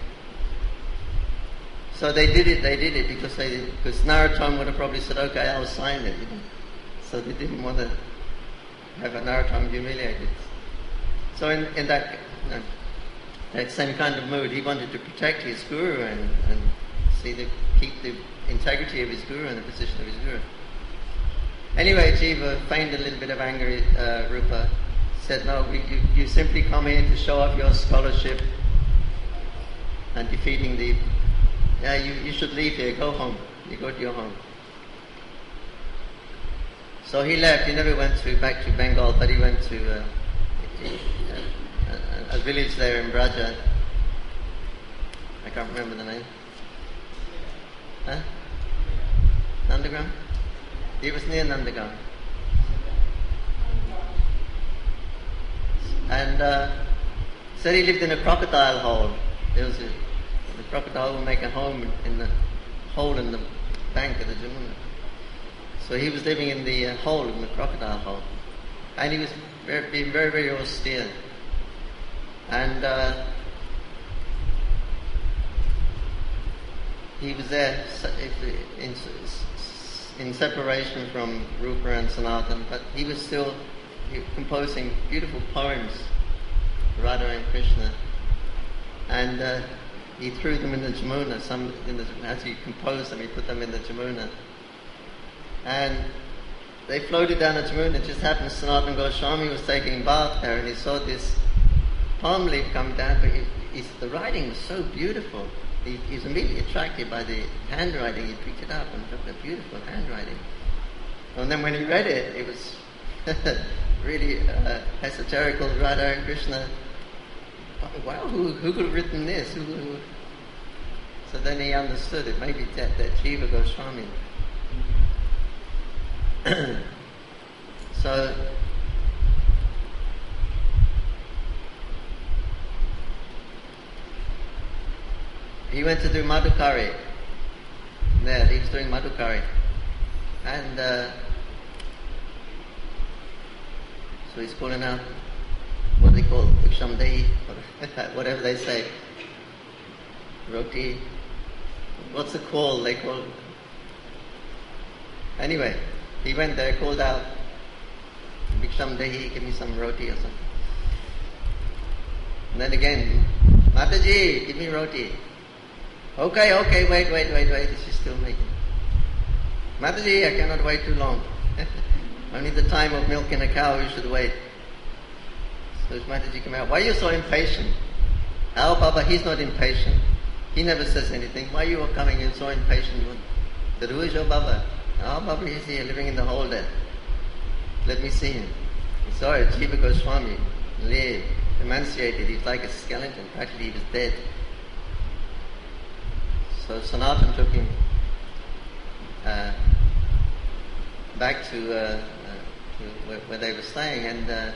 So they did it. They did it because they because Narottam would have probably said, "Okay, I'll sign it." You know? So they didn't want to have a Narottam humiliated. So in, in that you know, that same kind of mood, he wanted to protect his guru and, and see the keep the integrity of his guru and the position of his guru. Anyway, Jiva feigned a little bit of anger. Uh, Rupa said, "No, we, you, you simply come here to show off your scholarship and defeating the. Yeah, you, you should leave here. Go home. You go to your home." So he left. He never went to back to Bengal, but he went to uh, a, a, a village there in Braja. I can't remember the name. Huh? Nandagaon? He was near Nandagaon. And uh, said he lived in a crocodile hole. There was a, the crocodile would make a home in the hole in the bank of the Jamuna. So he was living in the uh, hole, in the crocodile hole. And he was very, being very, very austere. And uh, he was there in, in separation from Rupa and Sanatan, but he was still composing beautiful poems for Radha and Krishna. And uh, he threw them in the Jamuna. Some, in the, as he composed them, he put them in the Jamuna. And they floated down the Jamuna. It just happened Sanatana Goswami was taking a bath there, and he saw this palm leaf come down, but he, he, the writing was so beautiful. He, he was immediately attracted by the handwriting. He picked it up and looked at beautiful handwriting. And then when he read it, it was really uh, esoterical, Radha and Krishna. Wow, who, who could have written this? Who, who? So then he understood it. Maybe that, that Jiva Goswami. So he went to do Madhukari. There, he was doing Madhukari. And uh, so he's calling out, what they call Viksham Dehi, whatever they say. roti. What's the call? They call. Anyway, he went there, called out, Bhiksham Dehi, give me some roti or something. And then again, Mataji, give me roti. Okay, okay, wait, wait, wait, wait, she's still making. Mataji, I cannot wait too long. Only the time of milking a cow you should wait. So Mataji came out, why are you so impatient? Our Baba, he's not impatient. He never says anything. Why you are coming in so impatient? But who is your Baba? Our Baba is here, living in the hole there. Let me see him. He saw it, Jiva Goswami, lay, emancipated. He's like a skeleton. Practically he was dead. So Sanatan took him uh, back to, uh, uh, to where, where they were staying, and uh,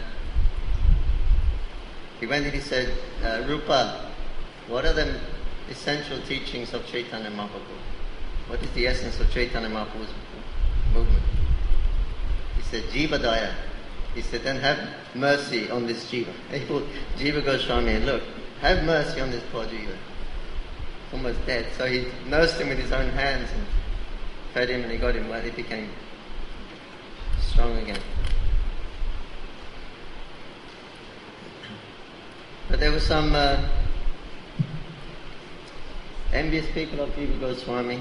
he went and he said, uh, Rupa, what are the essential teachings of Chaitanya Mahaprabhu? What is the essence of Chaitanya Mahaprabhu's movement? He said, Jiva Daya. He said, then have mercy on this Jiva. He put Jiva Goswami, look, have mercy on this poor Jiva. Almost dead. So he nursed him with his own hands and fed him, and he got him well. He became strong again. But there were some uh, envious people of Jiva Goswami,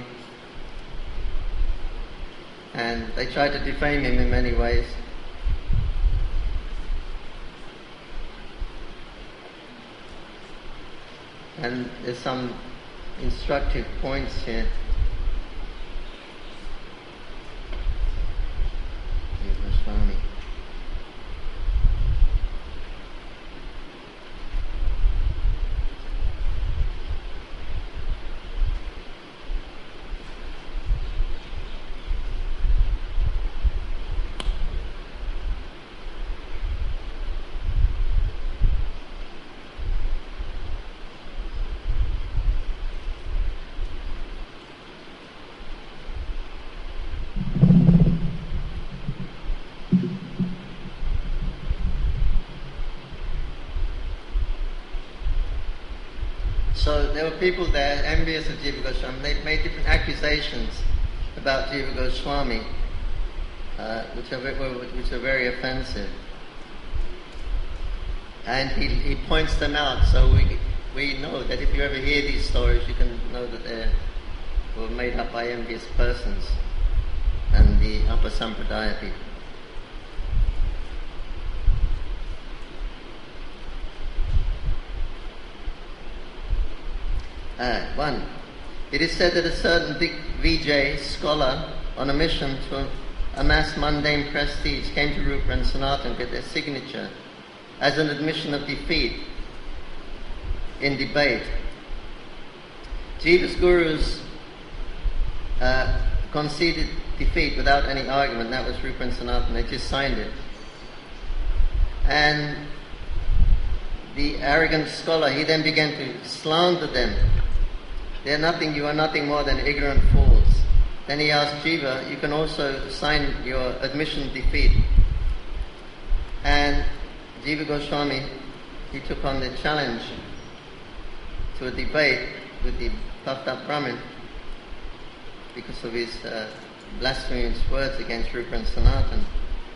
and they tried to defame him in many ways. And there's some instructive points here. Jiva Goswami. So there were people there envious of Jiva Goswami. They made different accusations about Jiva Goswami, uh, which are which are very offensive. And he he points them out, so we we know that if you ever hear these stories, you can know that they were made up by envious persons and the upper Sampradaya people. Uh, one, it is said that a certain Vijay scholar on a mission to amass mundane prestige came to Rupa and Sanatan with their signature as an admission of defeat in debate. Jiva's gurus uh, conceded defeat without any argument. That was Rupa and Sanatan. They just signed it. And the arrogant scholar, he then began to slander them. They are nothing, you are nothing more than ignorant fools. Then he asked Jiva, you can also sign your admission of defeat. And Jiva Goswami, he took on the challenge to a debate with the puffed up Brahmin because of his uh, blasphemous words against Rupa and Sanatan.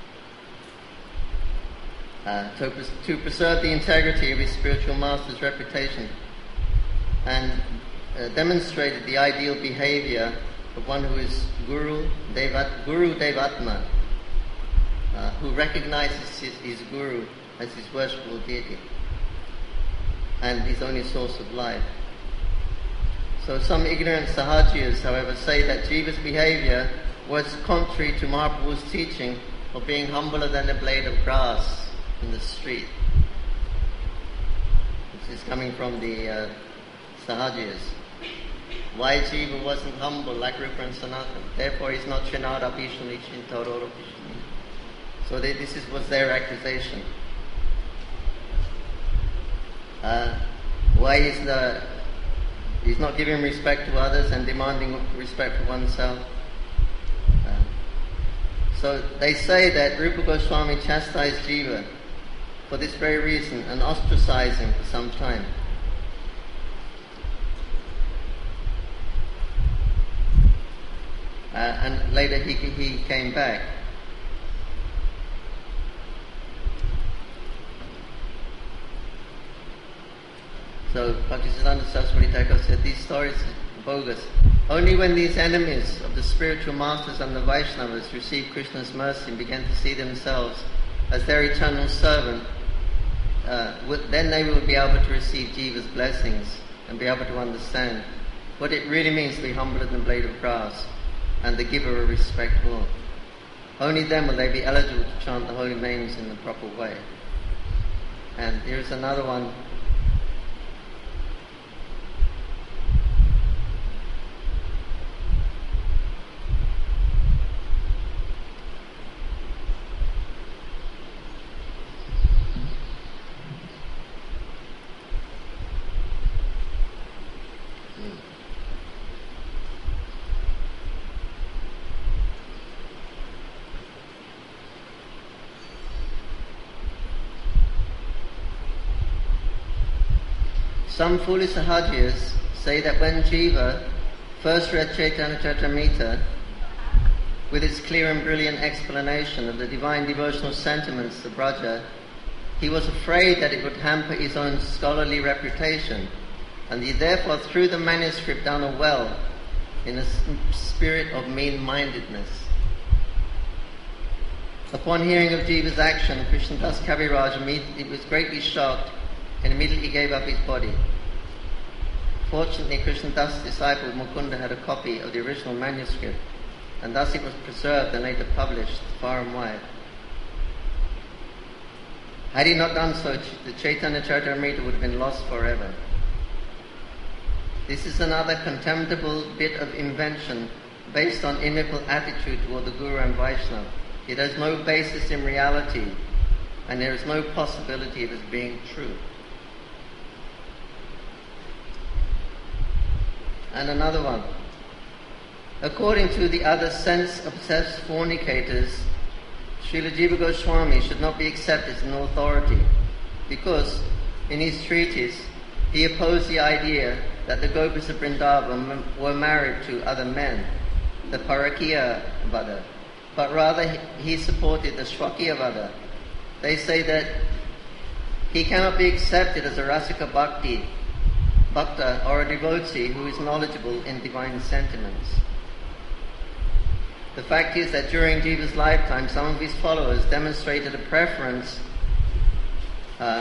Uh, to, to preserve the integrity of his spiritual master's reputation, and uh, demonstrated the ideal behavior of one who is Guru Devat, Guru Devatma, uh, who recognizes his, his Guru as his worshipful deity and his only source of life. So some ignorant Sahajiyas, however, say that Jiva's behavior was contrary to Mahaprabhu's teaching of being humbler than a blade of grass in the street. This is coming from the uh, Sahajiyas. Why Jiva wasn't humble like Rupa and Sanatan? Therefore he's not Shinada Bhishani Chintoro Bhishani. So they, this is, was their accusation. Uh, why is the he's not giving respect to others and demanding respect for oneself? Uh, so they say that Rupa Goswami chastised Jiva for this very reason and ostracized him for some time. uh, and later he, he came back. So Bhaktisiddhanta Saraswati Thakur said, these stories are bogus. Only when these enemies of the spiritual masters and the Vaishnavas received Krishna's mercy and began to see themselves as their eternal servant, uh, then they will be able to receive Jiva's blessings and be able to understand what it really means to be humbler than a blade of grass and the giver of respect all. Only then will they be eligible to chant the holy names in the proper way. And here's another one. Some foolish sahajas say that when Jiva first read Chaitanya Charitamrita, with its clear and brilliant explanation of the divine devotional sentiments of Braja, he was afraid that it would hamper his own scholarly reputation, and he therefore threw the manuscript down a well in a spirit of mean-mindedness. Upon hearing of Jiva's action, Krishnadas Kaviraj immediately was greatly shocked and immediately gave up his body. Fortunately, Krishnadas' disciple Mukunda had a copy of the original manuscript, and thus it was preserved and later published far and wide. Had he not done so, the Chaitanya Charitamrita would have been lost forever. This is another contemptible bit of invention based on inimitable attitude toward the Guru and Vaishnava. It has no basis in reality, and there is no possibility of it being true. And another one. According to the other sense-obsessed fornicators, Srila Jiva Goswami should not be accepted as an authority because, in his treatise, he opposed the idea that the Gopis of Vrindavan were married to other men, the Parakiya Vada, but rather he supported the Shwakya Vada. They say that he cannot be accepted as a Rasika Bhakti, Bhakta, or a devotee who is knowledgeable in divine sentiments. The fact is that during Jiva's lifetime, some of his followers demonstrated a preference uh,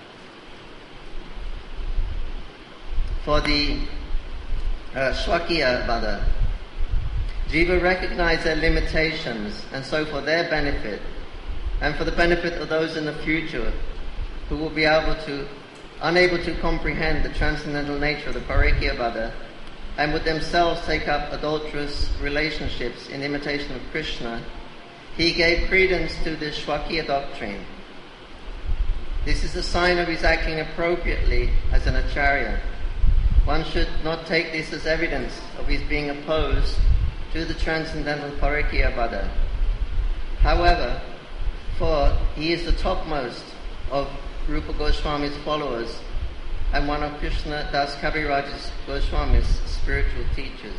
for the uh, Shwakya Vada. Jiva recognized their limitations, and so for their benefit, and for the benefit of those in the future who will be able to, unable to comprehend the transcendental nature of the Parakiya Vada, and would themselves take up adulterous relationships in imitation of Krishna, he gave credence to the Shwakya doctrine. This is a sign of his acting appropriately as an acharya. One should not take this as evidence of his being opposed to the transcendental Parakiya Vada. However, for he is the topmost of Rupa Goswami's followers and one of Krishna Das Kaviraj Goswami's spiritual teachers.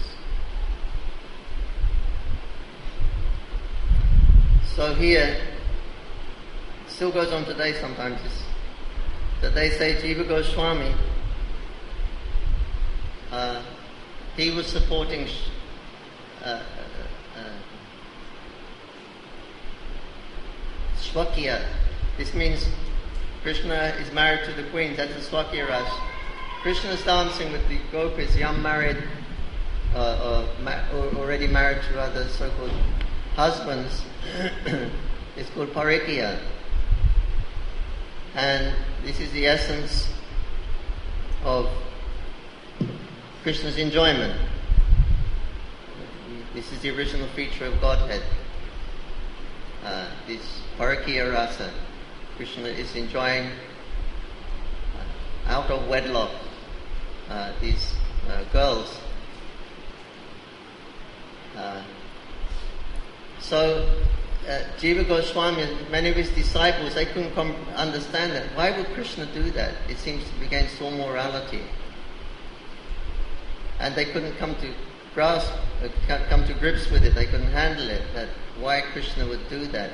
So here, still goes on today sometimes, is that they say Jiva Goswami, uh, he was supporting uh, uh, uh, Shwakya. This means Krishna is married to the queen, that's the Shwakya Ras. Krishna is dancing with the gopis, young married, uh, or, ma- or already married to other so-called husbands. It's called Parakiya. And this is the essence of Krishna's enjoyment. This is the original feature of Godhead. Uh, this Parakiya Rasa. Krishna is enjoying uh, out of wedlock uh, these uh, girls. Uh, so uh, Jiva Goswami and many of his disciples, they couldn't com- understand that. Why would Krishna do that? It seems to be against all morality. And they couldn't come to grasp, uh, come to grips with it. They couldn't handle it. That why Krishna would do that.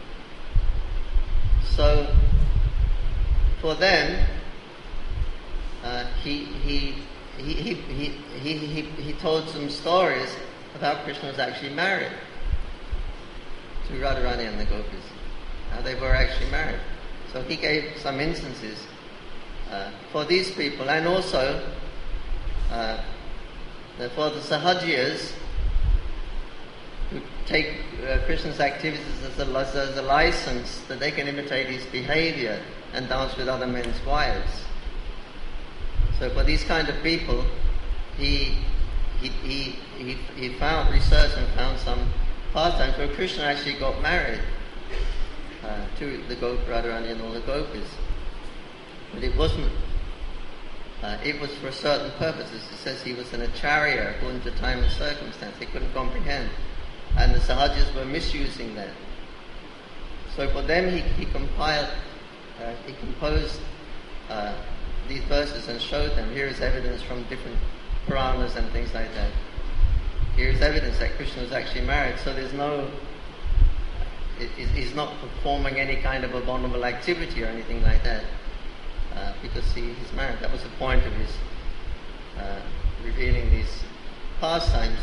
So, for them, uh, he, he, he, he, he, he, he, he told some stories of how Krishna was actually married to Radharani and the Gopis, how they were actually married. So he gave some instances uh, for these people, and also uh, for the Sahajiyas, who take uh, Krishna's activities as a, as a license that they can imitate his behavior and dance with other men's wives. So for these kind of people, he he he he, he found researched and found some pastimes where Krishna actually got married uh, to the Gop Radharani and all the Gopis, but it wasn't. Uh, it was for certain purposes. It says he was an acharya according to time and circumstance. They couldn't comprehend. And the Sahajis were misusing that. So for them he, he compiled, uh, he composed uh, these verses and showed them. Here is evidence from different Puranas and things like that. Here is evidence that Krishna was actually married. So there's no, it, it, he's not performing any kind of abominable activity or anything like that. Uh, because he, he's married. That was the point of his uh, revealing these pastimes.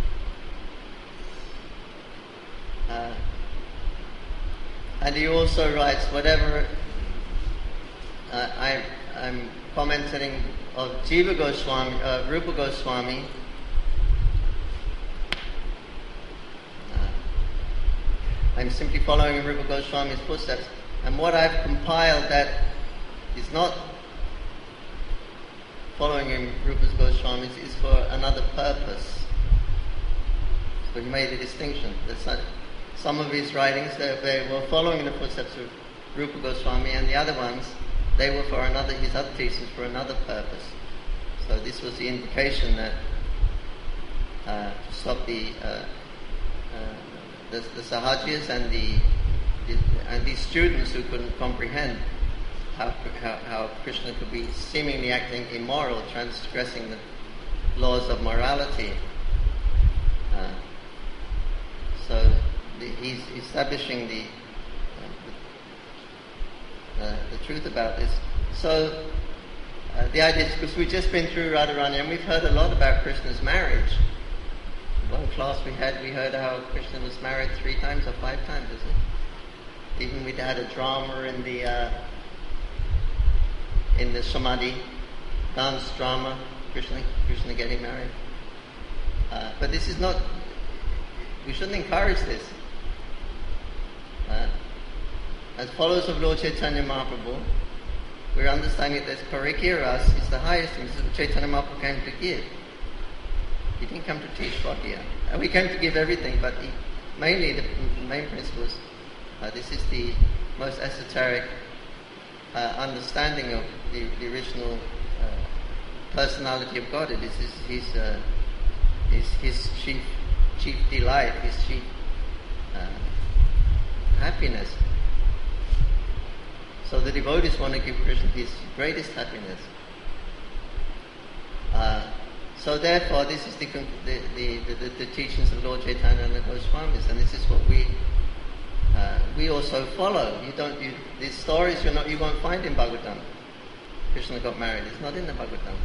Uh, and he also writes, whatever uh, I, I'm commenting of Jiva Goswami, uh, Rupa Goswami, uh, I'm simply following Rupa Goswami's footsteps. And what I've compiled that is not following in Rupa Goswami, is for another purpose. So he made a distinction. That some of his writings, they, they were following in the footsteps of Rupa Goswami, and the other ones, they were for another, his other teachings for another purpose. So this was the indication that uh, to stop the, uh, uh, the the Sahajiyas and the, the and these students who couldn't comprehend How, how, how Krishna could be seemingly acting immoral, transgressing the laws of morality. Uh, so the, he's establishing the, uh, the, the truth about this. So uh, the idea is, because we've just been through Radharani and we've heard a lot about Krishna's marriage. One class we had, we heard how Krishna was married three times or five times, isn't it? Even we had a drama in the uh, in the Samadhi dance drama, Krishna, Krishna getting married. Uh, but this is not, we shouldn't encourage this. Uh, as followers of Lord Chaitanya Mahaprabhu, we're understanding that Parikya Ras is the highest thing. This is what Chaitanya Mahaprabhu came to give. He didn't come to teach Bhakya. And we came to give everything, but he, mainly the main principles, uh, this is the most esoteric Uh, understanding of the, the original uh, personality of God. This is his, uh, his, his chief, chief delight, his chief uh, happiness. So the devotees want to give Krishna his greatest happiness. Uh, so therefore, this is the, the, the, the, the teachings of Lord Chaitanya and the Goswamis, and this is what we Uh, we also follow. You don't. You, these stories you're not. You won't find in Bhagavatam. Krishna got married. It's not in the Bhagavatam.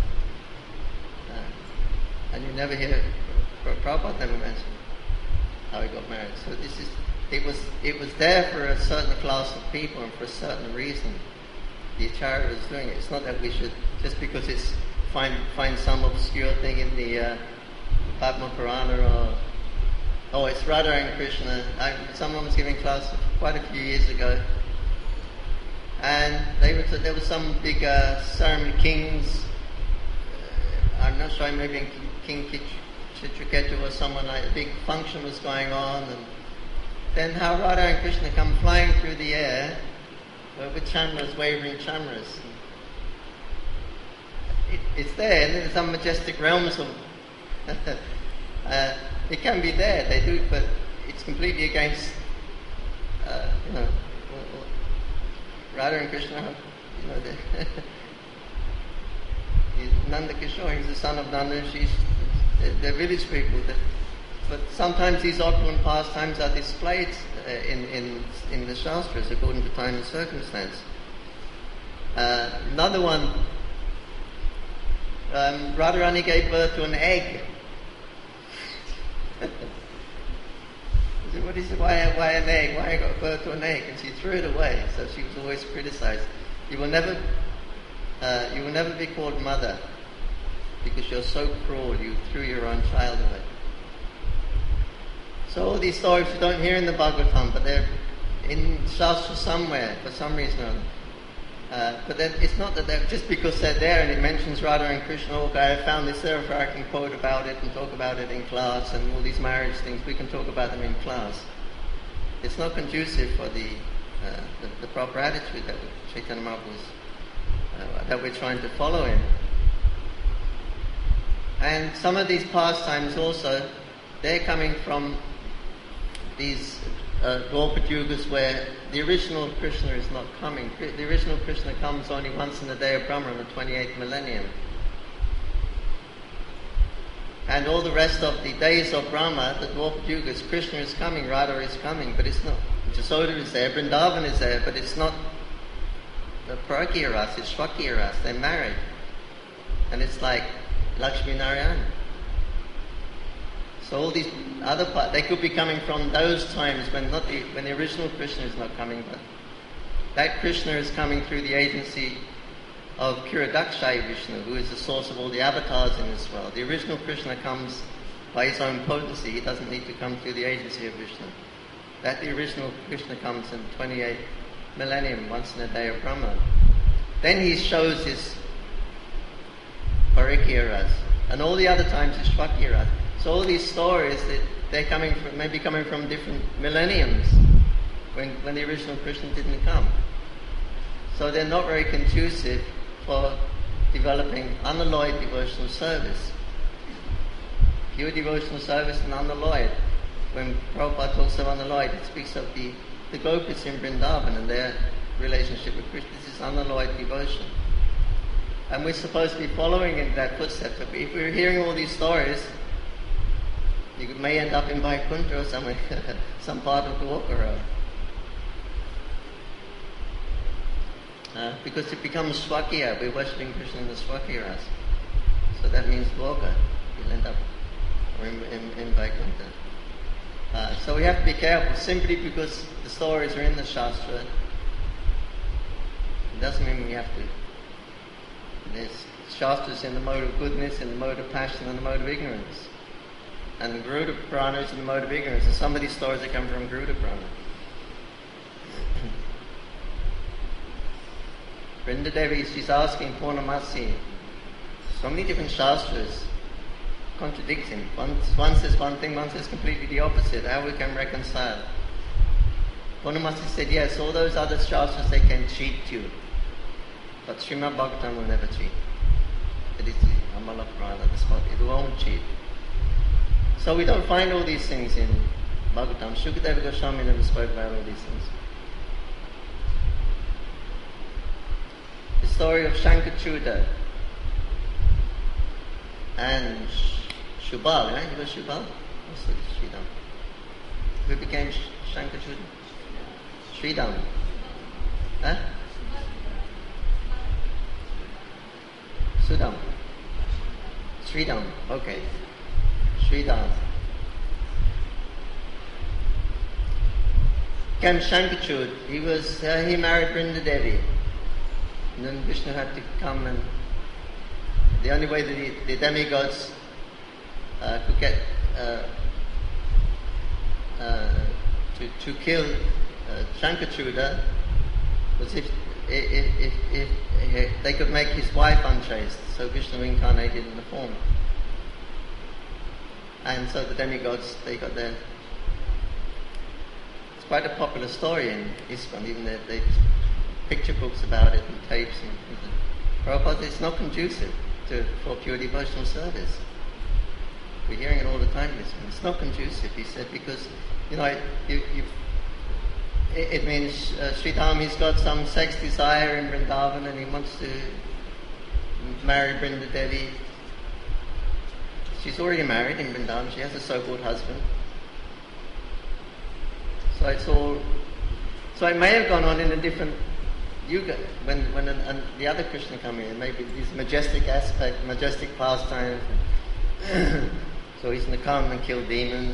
Uh, and you never hear. Prabhupada never mentioned how he got married. So this is. It was. It was there for a certain class of people and for a certain reason. The Acharya was doing it. It's not that we should just because it's find find some obscure thing in the uh, Padma Purana or. Oh, it's Radha and Krishna. I, someone was giving class quite a few years ago, and they were there was some big uh, ceremony, kings. Uh, I'm not sure, maybe King Chitraketu or someone like a big function was going on, and then how Radha and Krishna come flying through the air with chamras, wavering chamras. It, it's there, and there's some majestic realms of. uh, It can be there, they do, but it's completely against, uh, you know, Radha and Krishna, you know, he's Nanda Kishore, he's the son of Nanda, and she's they're, they're village people. That, but sometimes these opulent pastimes are displayed uh, in, in, in the Shastras according to time and circumstance. Uh, another one, um, Radharani gave birth to an egg. What is it? Why, why an egg? Why I got birth to an egg? And she threw it away. So she was always criticized. You will never, uh, you will never be called mother because you're so cruel. You threw your own child away. So all these stories you don't hear in the Bhagavatam, but they're in Shastra somewhere for some reason or other. Uh, but then it's not that they're just because they're there and it mentions Radha and Krishna. Okay, I found this there, if I can quote about it and talk about it in class, and all these marriage things, we can talk about them in class. It's not conducive for the uh, the, the proper attitude that Chaitanya Mahaprabhu was, uh, that we're trying to follow in. And some of these pastimes also, they're coming from these uh, Dwapara Yugas where the original Krishna is not coming. The original Krishna comes only once in the day of Brahma in the twenty-eighth millennium. And all the rest of the days of Brahma, the Dwapara Yugas, Krishna is coming, Radha is coming, but it's not. Jasoda is there, Vrindavan is there, but it's not the Parakya Ras, it's Shwakya Ras, they're married. And it's like Lakshmi Narayana. So all these other parts, they could be coming from those times when not the when the original Krishna is not coming, but that Krishna is coming through the agency of Kiradakshaya Vishnu, who is the source of all the avatars in this world. The original Krishna comes by his own potency. He doesn't need to come through the agency of Vishnu. That the original Krishna comes in the twenty-eighth millennium, once in a day of Brahma. Then he shows his Parikya Ras, and all the other times is Shwakya Ras. So all these stories, that they're coming from, maybe coming from different millenniums, when, when the original Krishna didn't come. So they're not very conducive for developing unalloyed devotional service. Pure devotional service and unalloyed. When Prabhupada talks of unalloyed, it speaks of the, the Gopis in Vrindavan and their relationship with Krishna. This is unalloyed devotion. And we're supposed to be following in that footsteps. But if we're hearing all these stories, you may end up in Vaikuntha or somewhere, some part of Dwapara. Uh, because it becomes Swakya, we're worshipping Krishna in the Swakya Ras. So that means Dwapara. You'll end up in, in, in Vaikuntha. Uh, so we have to be careful. Simply because the stories are in the Shastra, it doesn't mean we have to. There's Shastras in the mode of goodness, in the mode of passion, and the mode of ignorance. And the Garuda Purana is in the mode of ignorance. And some of these stories that come from Garuda Purana. Vrinda Devi, she's asking Purnamasi, so many different Shastras contradicting. One, one says one thing, one says completely the opposite. How we can reconcile? Purnamasi said, yes, all those other Shastras, they can cheat you. But Srimad Bhagavatam will never cheat. It is the Amala Purana, the spot. It won't cheat. So we don't find all these things in Bhagavatam. Shukadeva Goswami never spoke about all these things. The story of Shankachuda and Shubal, right? He was Shubal? What's the Sridham? Who became Shankachuda? Sridham. Huh? Sudam. Sridham. Okay. Sridham. Came Shankachud. He was, uh, he married Vrinda Devi. And then Vishnu had to come, and the only way that he, the demigods uh, could get uh, uh, to, to kill uh, Shankachuda was if if, if, if if they could make his wife unchaste. So Vishnu incarnated in the form. And so the demigods, they got their... It's quite a popular story in ISKCON, even they, they picture books about it and tapes. And, and Prabhupada, it's not conducive to, for pure devotional service. We're hearing it all the time. It's not conducive, he said, because, you know, you, you, it, it means uh, Sridham, he's got some sex desire in Vrindavan and he wants to marry Vrinda Devi. she's already married in Vrindavan. She has a so-called husband. So it's all. So it may have gone on in a different yuga when when an, an, the other Krishna come in. Maybe these majestic aspect, majestic pastimes. So he's going to come and kill demons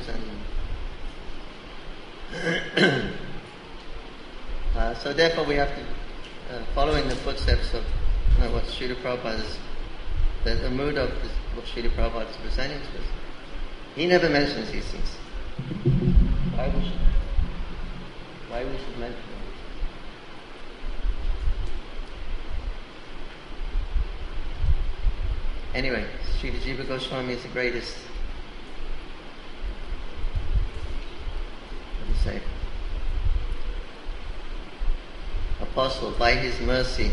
and. uh, so therefore, we have to uh, follow in the footsteps of you know, what Srila Prabhupada is. The, the mood of this, what Srila Prabhupada is presenting to us. He never mentions these things. Why we should, why we should mention them? Anyway, Srila Jiva Goswami is the greatest, what do you say, apostle by his mercy.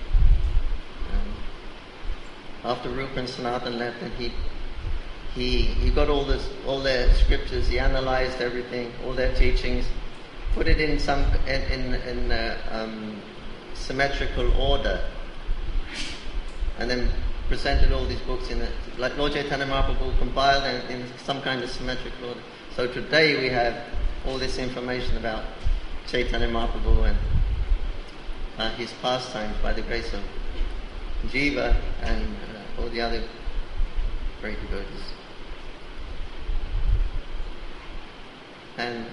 After Rupa and Sanatana left, and he he he got all this all their scriptures. He analyzed everything, all their teachings, put it in some in in, in uh, um, symmetrical order, and then presented all these books in a, like Lord Chaitanya Mahaprabhu compiled in, in some kind of symmetrical order. So today we have all this information about Chaitanya Mahaprabhu and uh, his pastimes by the grace of Jiva and uh, all the other great devotees. And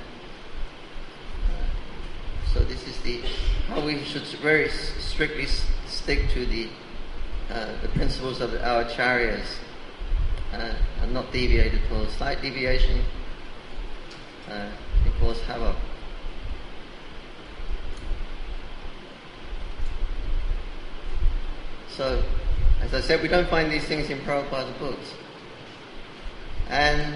uh, so this is the how we should very strictly s- stick to the uh, the principles of our acharyas uh, and not deviate at all. Slight deviation uh, can cause havoc. So, as I said, we don't find these things in Prabhupada's books. And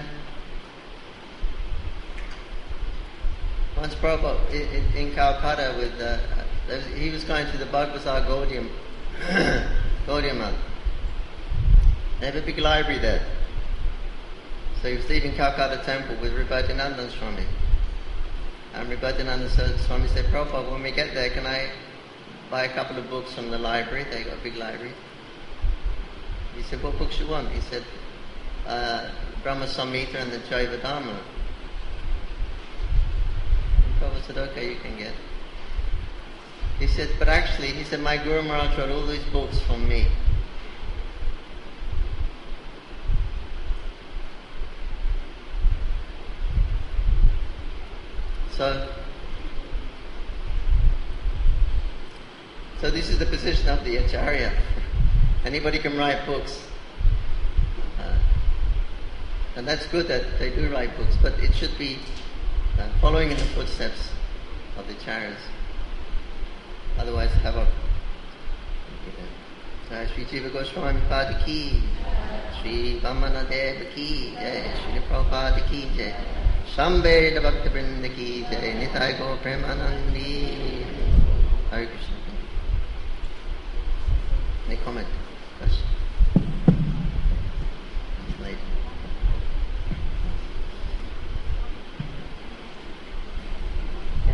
once Prabhupada in, in Calcutta, with uh, he was going to the Bhagbazar Gaudiya Gaudiya Math. They have a big library there. So he was leaving Calcutta Temple with Ribhajananda Swami. And Ribhajananda Swami said, Prabhupada, when we get there, can I buy a couple of books from the library? They got a big library. He said, what books you want? He said, uh, Brahma Samhita and the Jaiva Dharma. And Prabhupada said, okay, you can get. He said, but actually, he said, my Guru Maharaj wrote all these books from me. So, so this is the position of the Acharya. Anybody can write books. Uh, and that's good that they do write books, but it should be uh, following in the footsteps of the Acharyas. Otherwise, have a... Uh, Sri Jiva Goswami Pada Ki, Sri Vamana Deva Ki, Sri Prabhupada Ki, Shambheda Bhakta Vrinda Ki, Nitai Gaur Premanandi. Hare Krishna. Any comment? Question? Later. Yeah.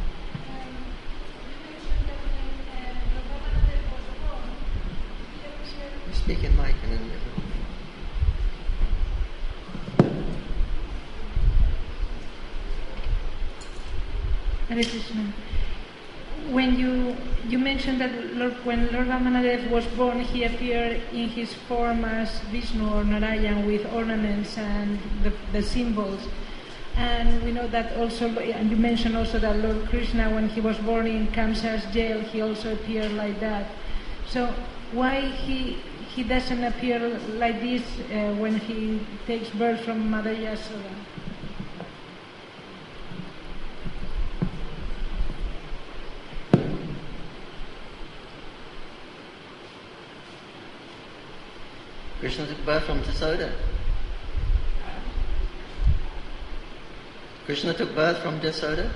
You speak in mic and then... Hare Krishna. When you you mentioned that Lord, when Lord Vamanadev was born, he appeared in his form as Vishnu or Narayan with ornaments and the, the symbols. And we know that also, and you mentioned also that Lord Krishna, when he was born in Kamsa's jail, he also appeared like that. So why he he doesn't appear like this uh, when he takes birth from Mother Yasoda? Krishna took birth from Jasoda. Krishna took birth from Jasoda.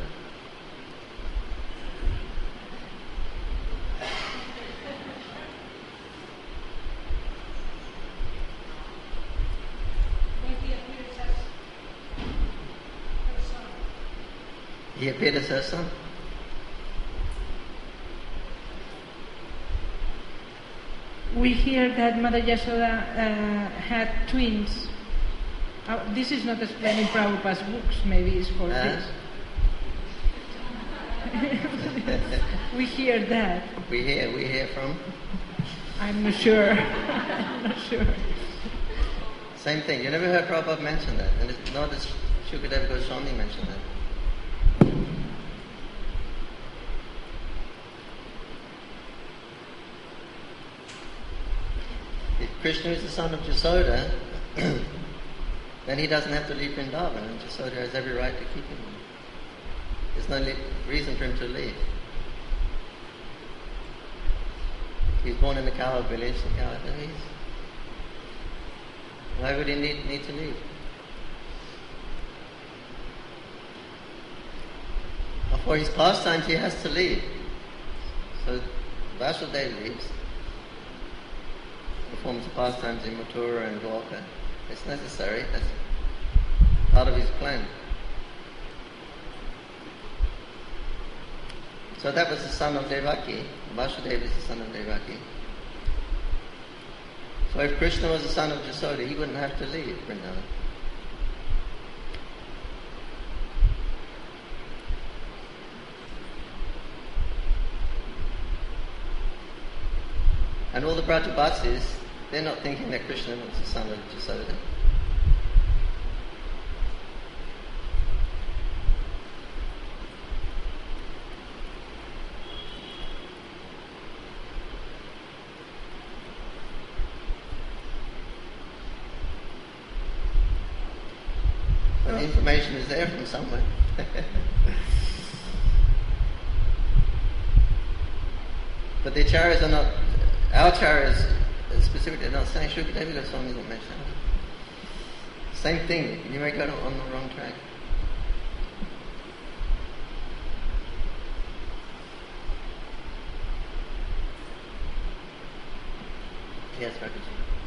He appeared as her son. We hear that Mother Yasoda uh, had twins. Uh, this is not explaining Prabhupada's books, maybe it's for Huh? this. We hear that. We hear, we hear from. I'm not sure. I'm not sure. Same thing. You never heard Prabhupada mention that, and it's, nor does Shukadeva Goswami mention that. If Krishna is the son of Jasoda, then he doesn't have to leave Vrindavan, and Jasoda has every right to keep him. There's no le- reason for him to leave. He's born in the cow village, the cow village. Why would he need, need to leave? Or for his pastimes, he has to leave. So Vasudeva leaves, performs the pastimes in Mathura and Dwarka. It's necessary. That's part of his plan. So that was the son of Devaki. Vasudeva is the son of Devaki. So if Krishna was the son of Jasoda, he wouldn't have to leave Vrindavan. And all the Brajabasis, they're not thinking that Krishna was the son of Jasoda. But the information is there from somewhere. But the acharyas are not, our acharyas specifically are not saying Shukadeva Goswami didn't mention it. Same thing, you may go on the wrong track. Yes, Rakaji.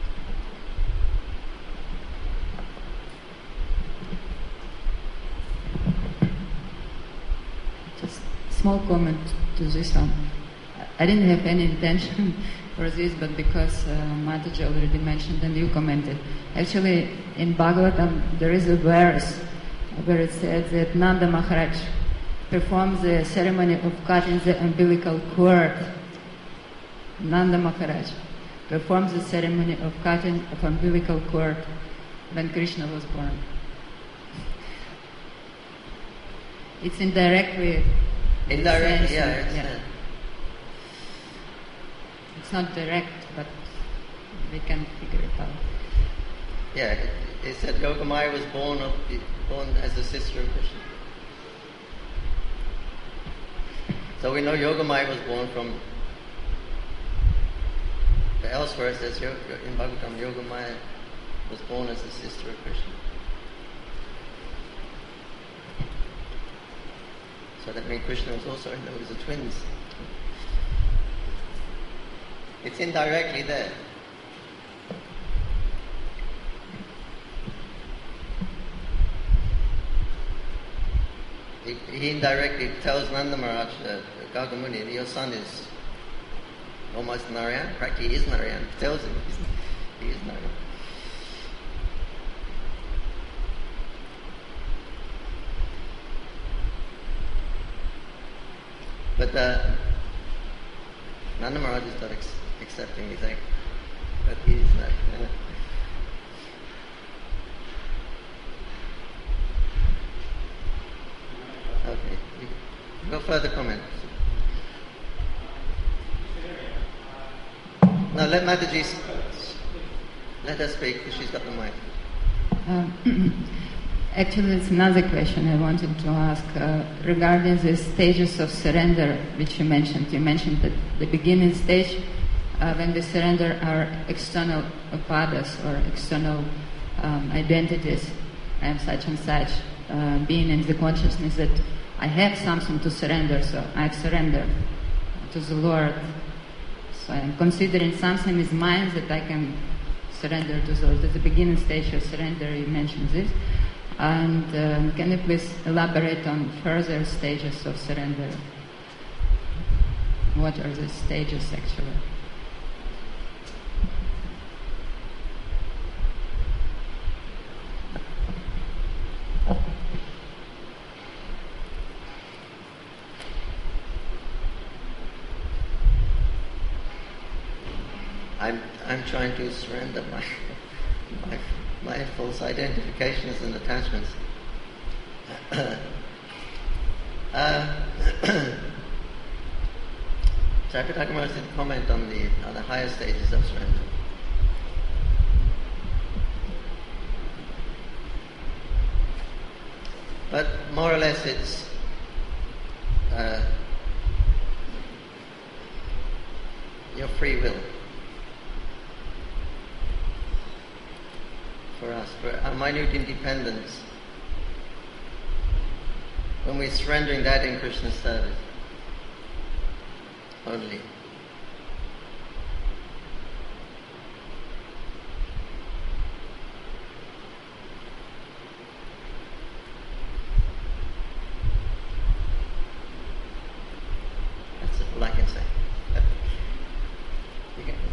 Just small comment to this one. I didn't have any intention for this, but because uh, Mataji already mentioned and you commented. Actually, in Bhagavatam, there is a verse where it says that Nanda Maharaj performs the ceremony of cutting the umbilical cord. Nanda Maharaj performs the ceremony of cutting of umbilical cord when Krishna was born. It's indirectly. Indirectly, yeah. It's, yeah. uh, It's not direct, but we can figure it out. yeah, it, it said Yogamaya was born of the, born as the sister of Krishna. So we know Yogamaya was born from. But elsewhere it says in Bhagavatam, Yogamaya was born as the sister of Krishna. So that means Krishna was also in those are twins. It's indirectly there. He, he indirectly tells Nanda Maharaj, uh, Gargamuni, that your son is almost Narayan. Practically he is Narayan. He tells him he is Narayan. But uh, Nanda Maharaj is not ex- accepting his act, but he is not. Uh, okay, you go further comments. No, let Mataji s- let her speak because she's got the mic. Um, Actually, it's another question I wanted to ask uh, regarding the stages of surrender which you mentioned. You mentioned that the beginning stage, uh, when we surrender our external upadas or external um, identities, I am such and such, uh, being in the consciousness that I have something to surrender, so I surrender to the Lord. So I'm considering something is mine that I can surrender to the Lord. At the beginning stage of surrender, you mentioned this. And um, can you please elaborate on further stages of surrender? What are the stages actually? I'm trying to surrender my, my, my false identifications and attachments. uh, Jayapataka Maharaj did comment on the, on the higher stages of surrender. But more or less it's uh, your free will. For us, for our minute independence, when we're surrendering that in Krishna's service only. That's all I can say. You can,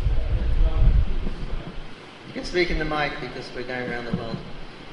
you can speak in the mic because we're going around the world.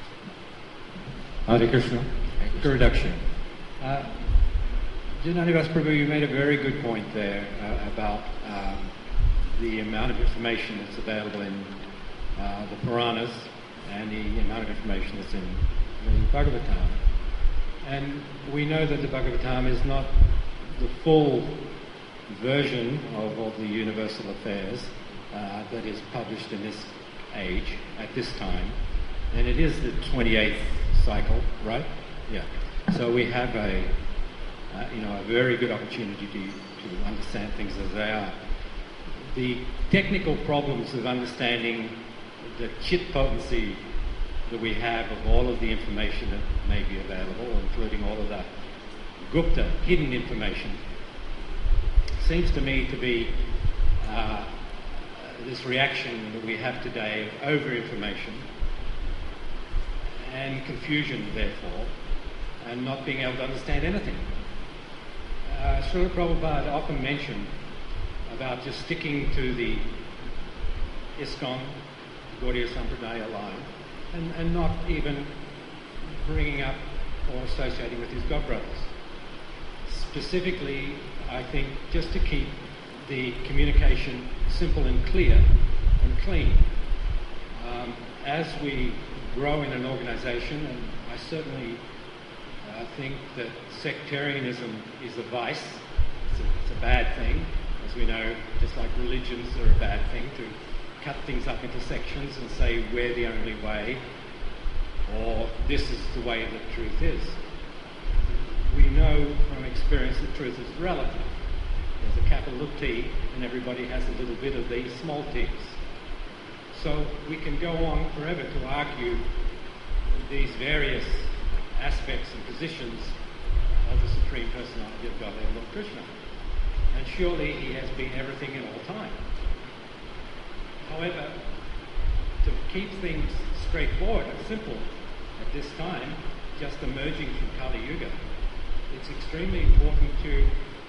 Hare Krishna. Introduction. Uh, Jananivas Prabhu, you made a very good point there uh, about um, the amount of information that's available in uh, the Puranas and the amount of information that's in the Bhagavatam. And we know that the Bhagavatam is not the full version of, of the universal affairs uh, that is published in this age, at this time. And it is the twenty-eighth cycle, right? Yeah. So we have a, uh, you know, a very good opportunity to, to understand things as they are. The technical problems of understanding the chit potency that we have of all of the information that may be available, including all of the Gupta, hidden information, seems to me to be uh, this reaction that we have today of over-information and confusion, therefore, and not being able to understand anything. Uh, Srila Prabhupada often mentioned about just sticking to the ISKCON, Gaudiya Sampradaya line, and, and not even bringing up or associating with his godbrothers. Specifically, I think just to keep the communication simple and clear and clean. Um, as we grow in an organization, and I certainly uh, think that sectarianism is a vice, it's a, it's a bad thing, as we know, just like religions are a bad thing, to cut things up into sections and say we're the only way, or this is the way that truth is. We know from experience that truth is relative. There's a capital T, and everybody has a little bit of these small t's. So we can go on forever to argue these various aspects and positions of the Supreme Personality of Godhead, Lord Krishna. And surely he has been everything in all time. However, to keep things straightforward and simple at this time, just emerging from Kali Yuga, it's extremely important to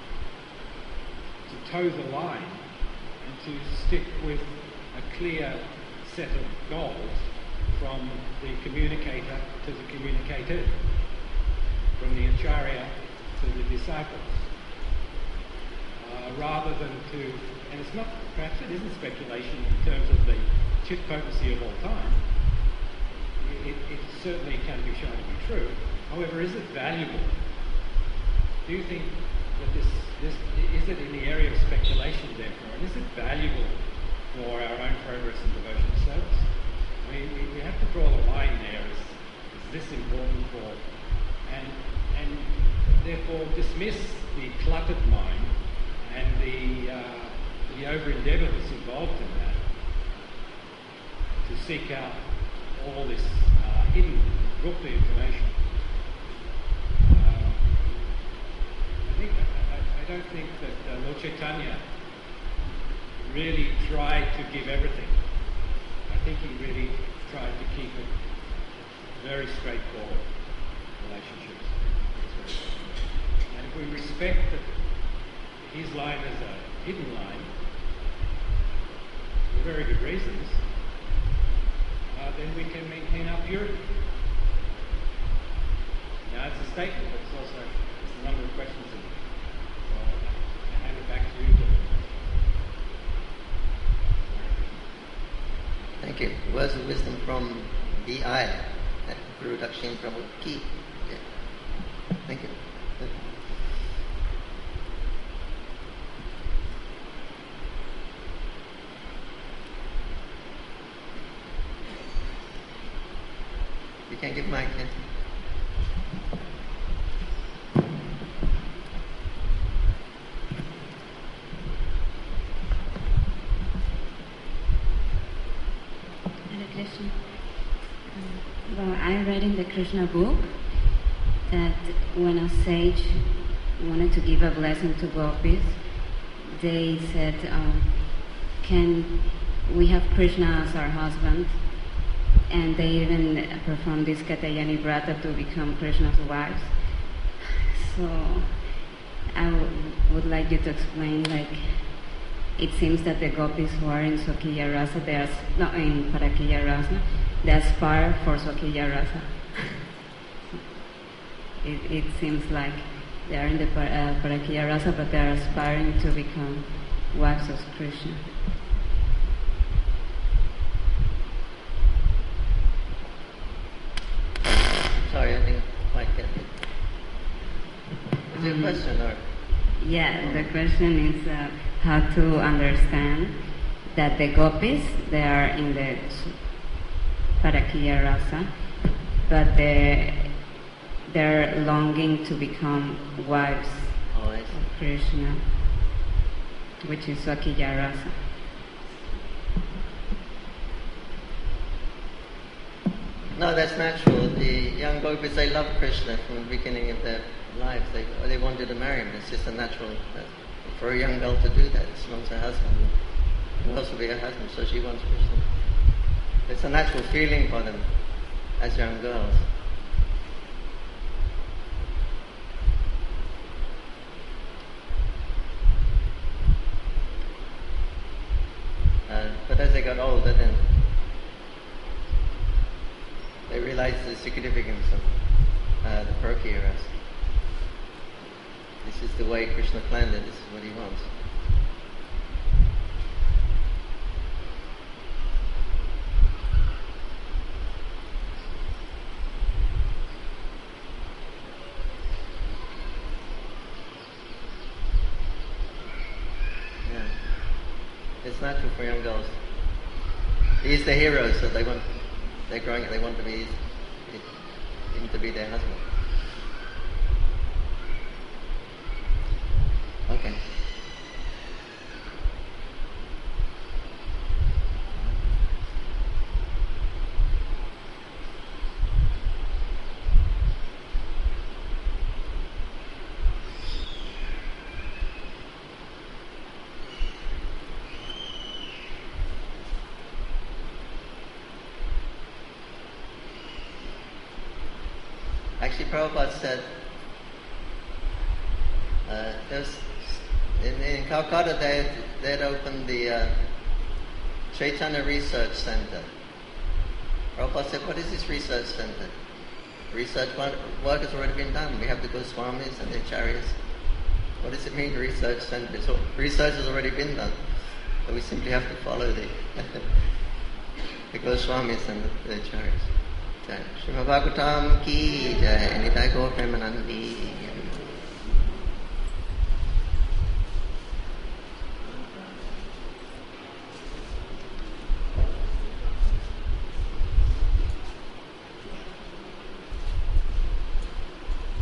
to toe the line and to stick with a clear set of goals from the communicator to the communicated, from the Acharya to the disciples, uh, rather than to, and it's not, perhaps it isn't speculation in terms of the chit potency of all time. It, it certainly can be shown to be true. However, is it valuable? Do you think that this, this is it in the area of speculation, therefore, and is it valuable for our own progress in devotional service? I mean, we, we have to draw the line there. Is, is this important for, and and therefore dismiss the cluttered mind and the uh, the over endeavour that's involved in that to seek out all this uh, hidden Gupta information. Uh, I think I, I don't think that uh, Lord Chaitanya really tried to give everything. I think he really tried to keep it very straightforward relationships. And if we respect that his line as a hidden line, for very good reasons, uh, then we can maintain our purity. Now it's a statement, but it's also there's a number of questions in it. So I hand it back to you, John. Thank you. Words of wisdom from B I, Guru Dakshin Prabhu Ki. Yeah. Thank you. You can give mic here. Well, I read in the Krishna book that when a sage wanted to give a blessing to gopis, they said, um, can we have Krishna as our husband? And they even performed this Katayani Vrata to become Krishna's wives. So I w- would like you to explain, like, it seems that the gopis who are in Swakiya Rasa, they are, no, in Parakiya Rasa, they aspire for Swakiya Rasa. it, it seems like they are in the par, uh, Parakiya Rasa, but they are aspiring to become wives of Krishna. Sorry, I didn't quite get it. Is it a question or? Yeah, the question is uh, how to understand that the gopis, they are in the Parakiya Rasa, but they, they're longing to become wives Oh, I see. of Krishna, which is Swakiya Rasa. No, that's natural. The young gopis, they love Krishna from the beginning of their lives. They they wanted to marry him. It's just a natural uh, for a young girl to do that. She wants her husband. Who else will be her husband? So she wants Krishna. It's a natural feeling for them as young girls. Uh, but as they got older, then they realized the significance of uh, the Parakiya Rasa. This is the way Krishna planned it. This is what he wants. Yeah. It's natural for young girls. He's the hero, so they want. They're growing up. They want to be him to be their husband. Okay. Actually, Prabhupada said uh, there's in, in Calcutta they had, they had opened the uh, Chaitanya Research Center. Prabhupada said, "What is this research center? Research work has already been done. We have the Goswamis and the Acharyas. What does it mean, research center? So research has already been done. So we simply have to follow the the Goswamis and the, the Acharyas." Srimad Bhagavatam ki jai, Nitai Gaur Premanandi.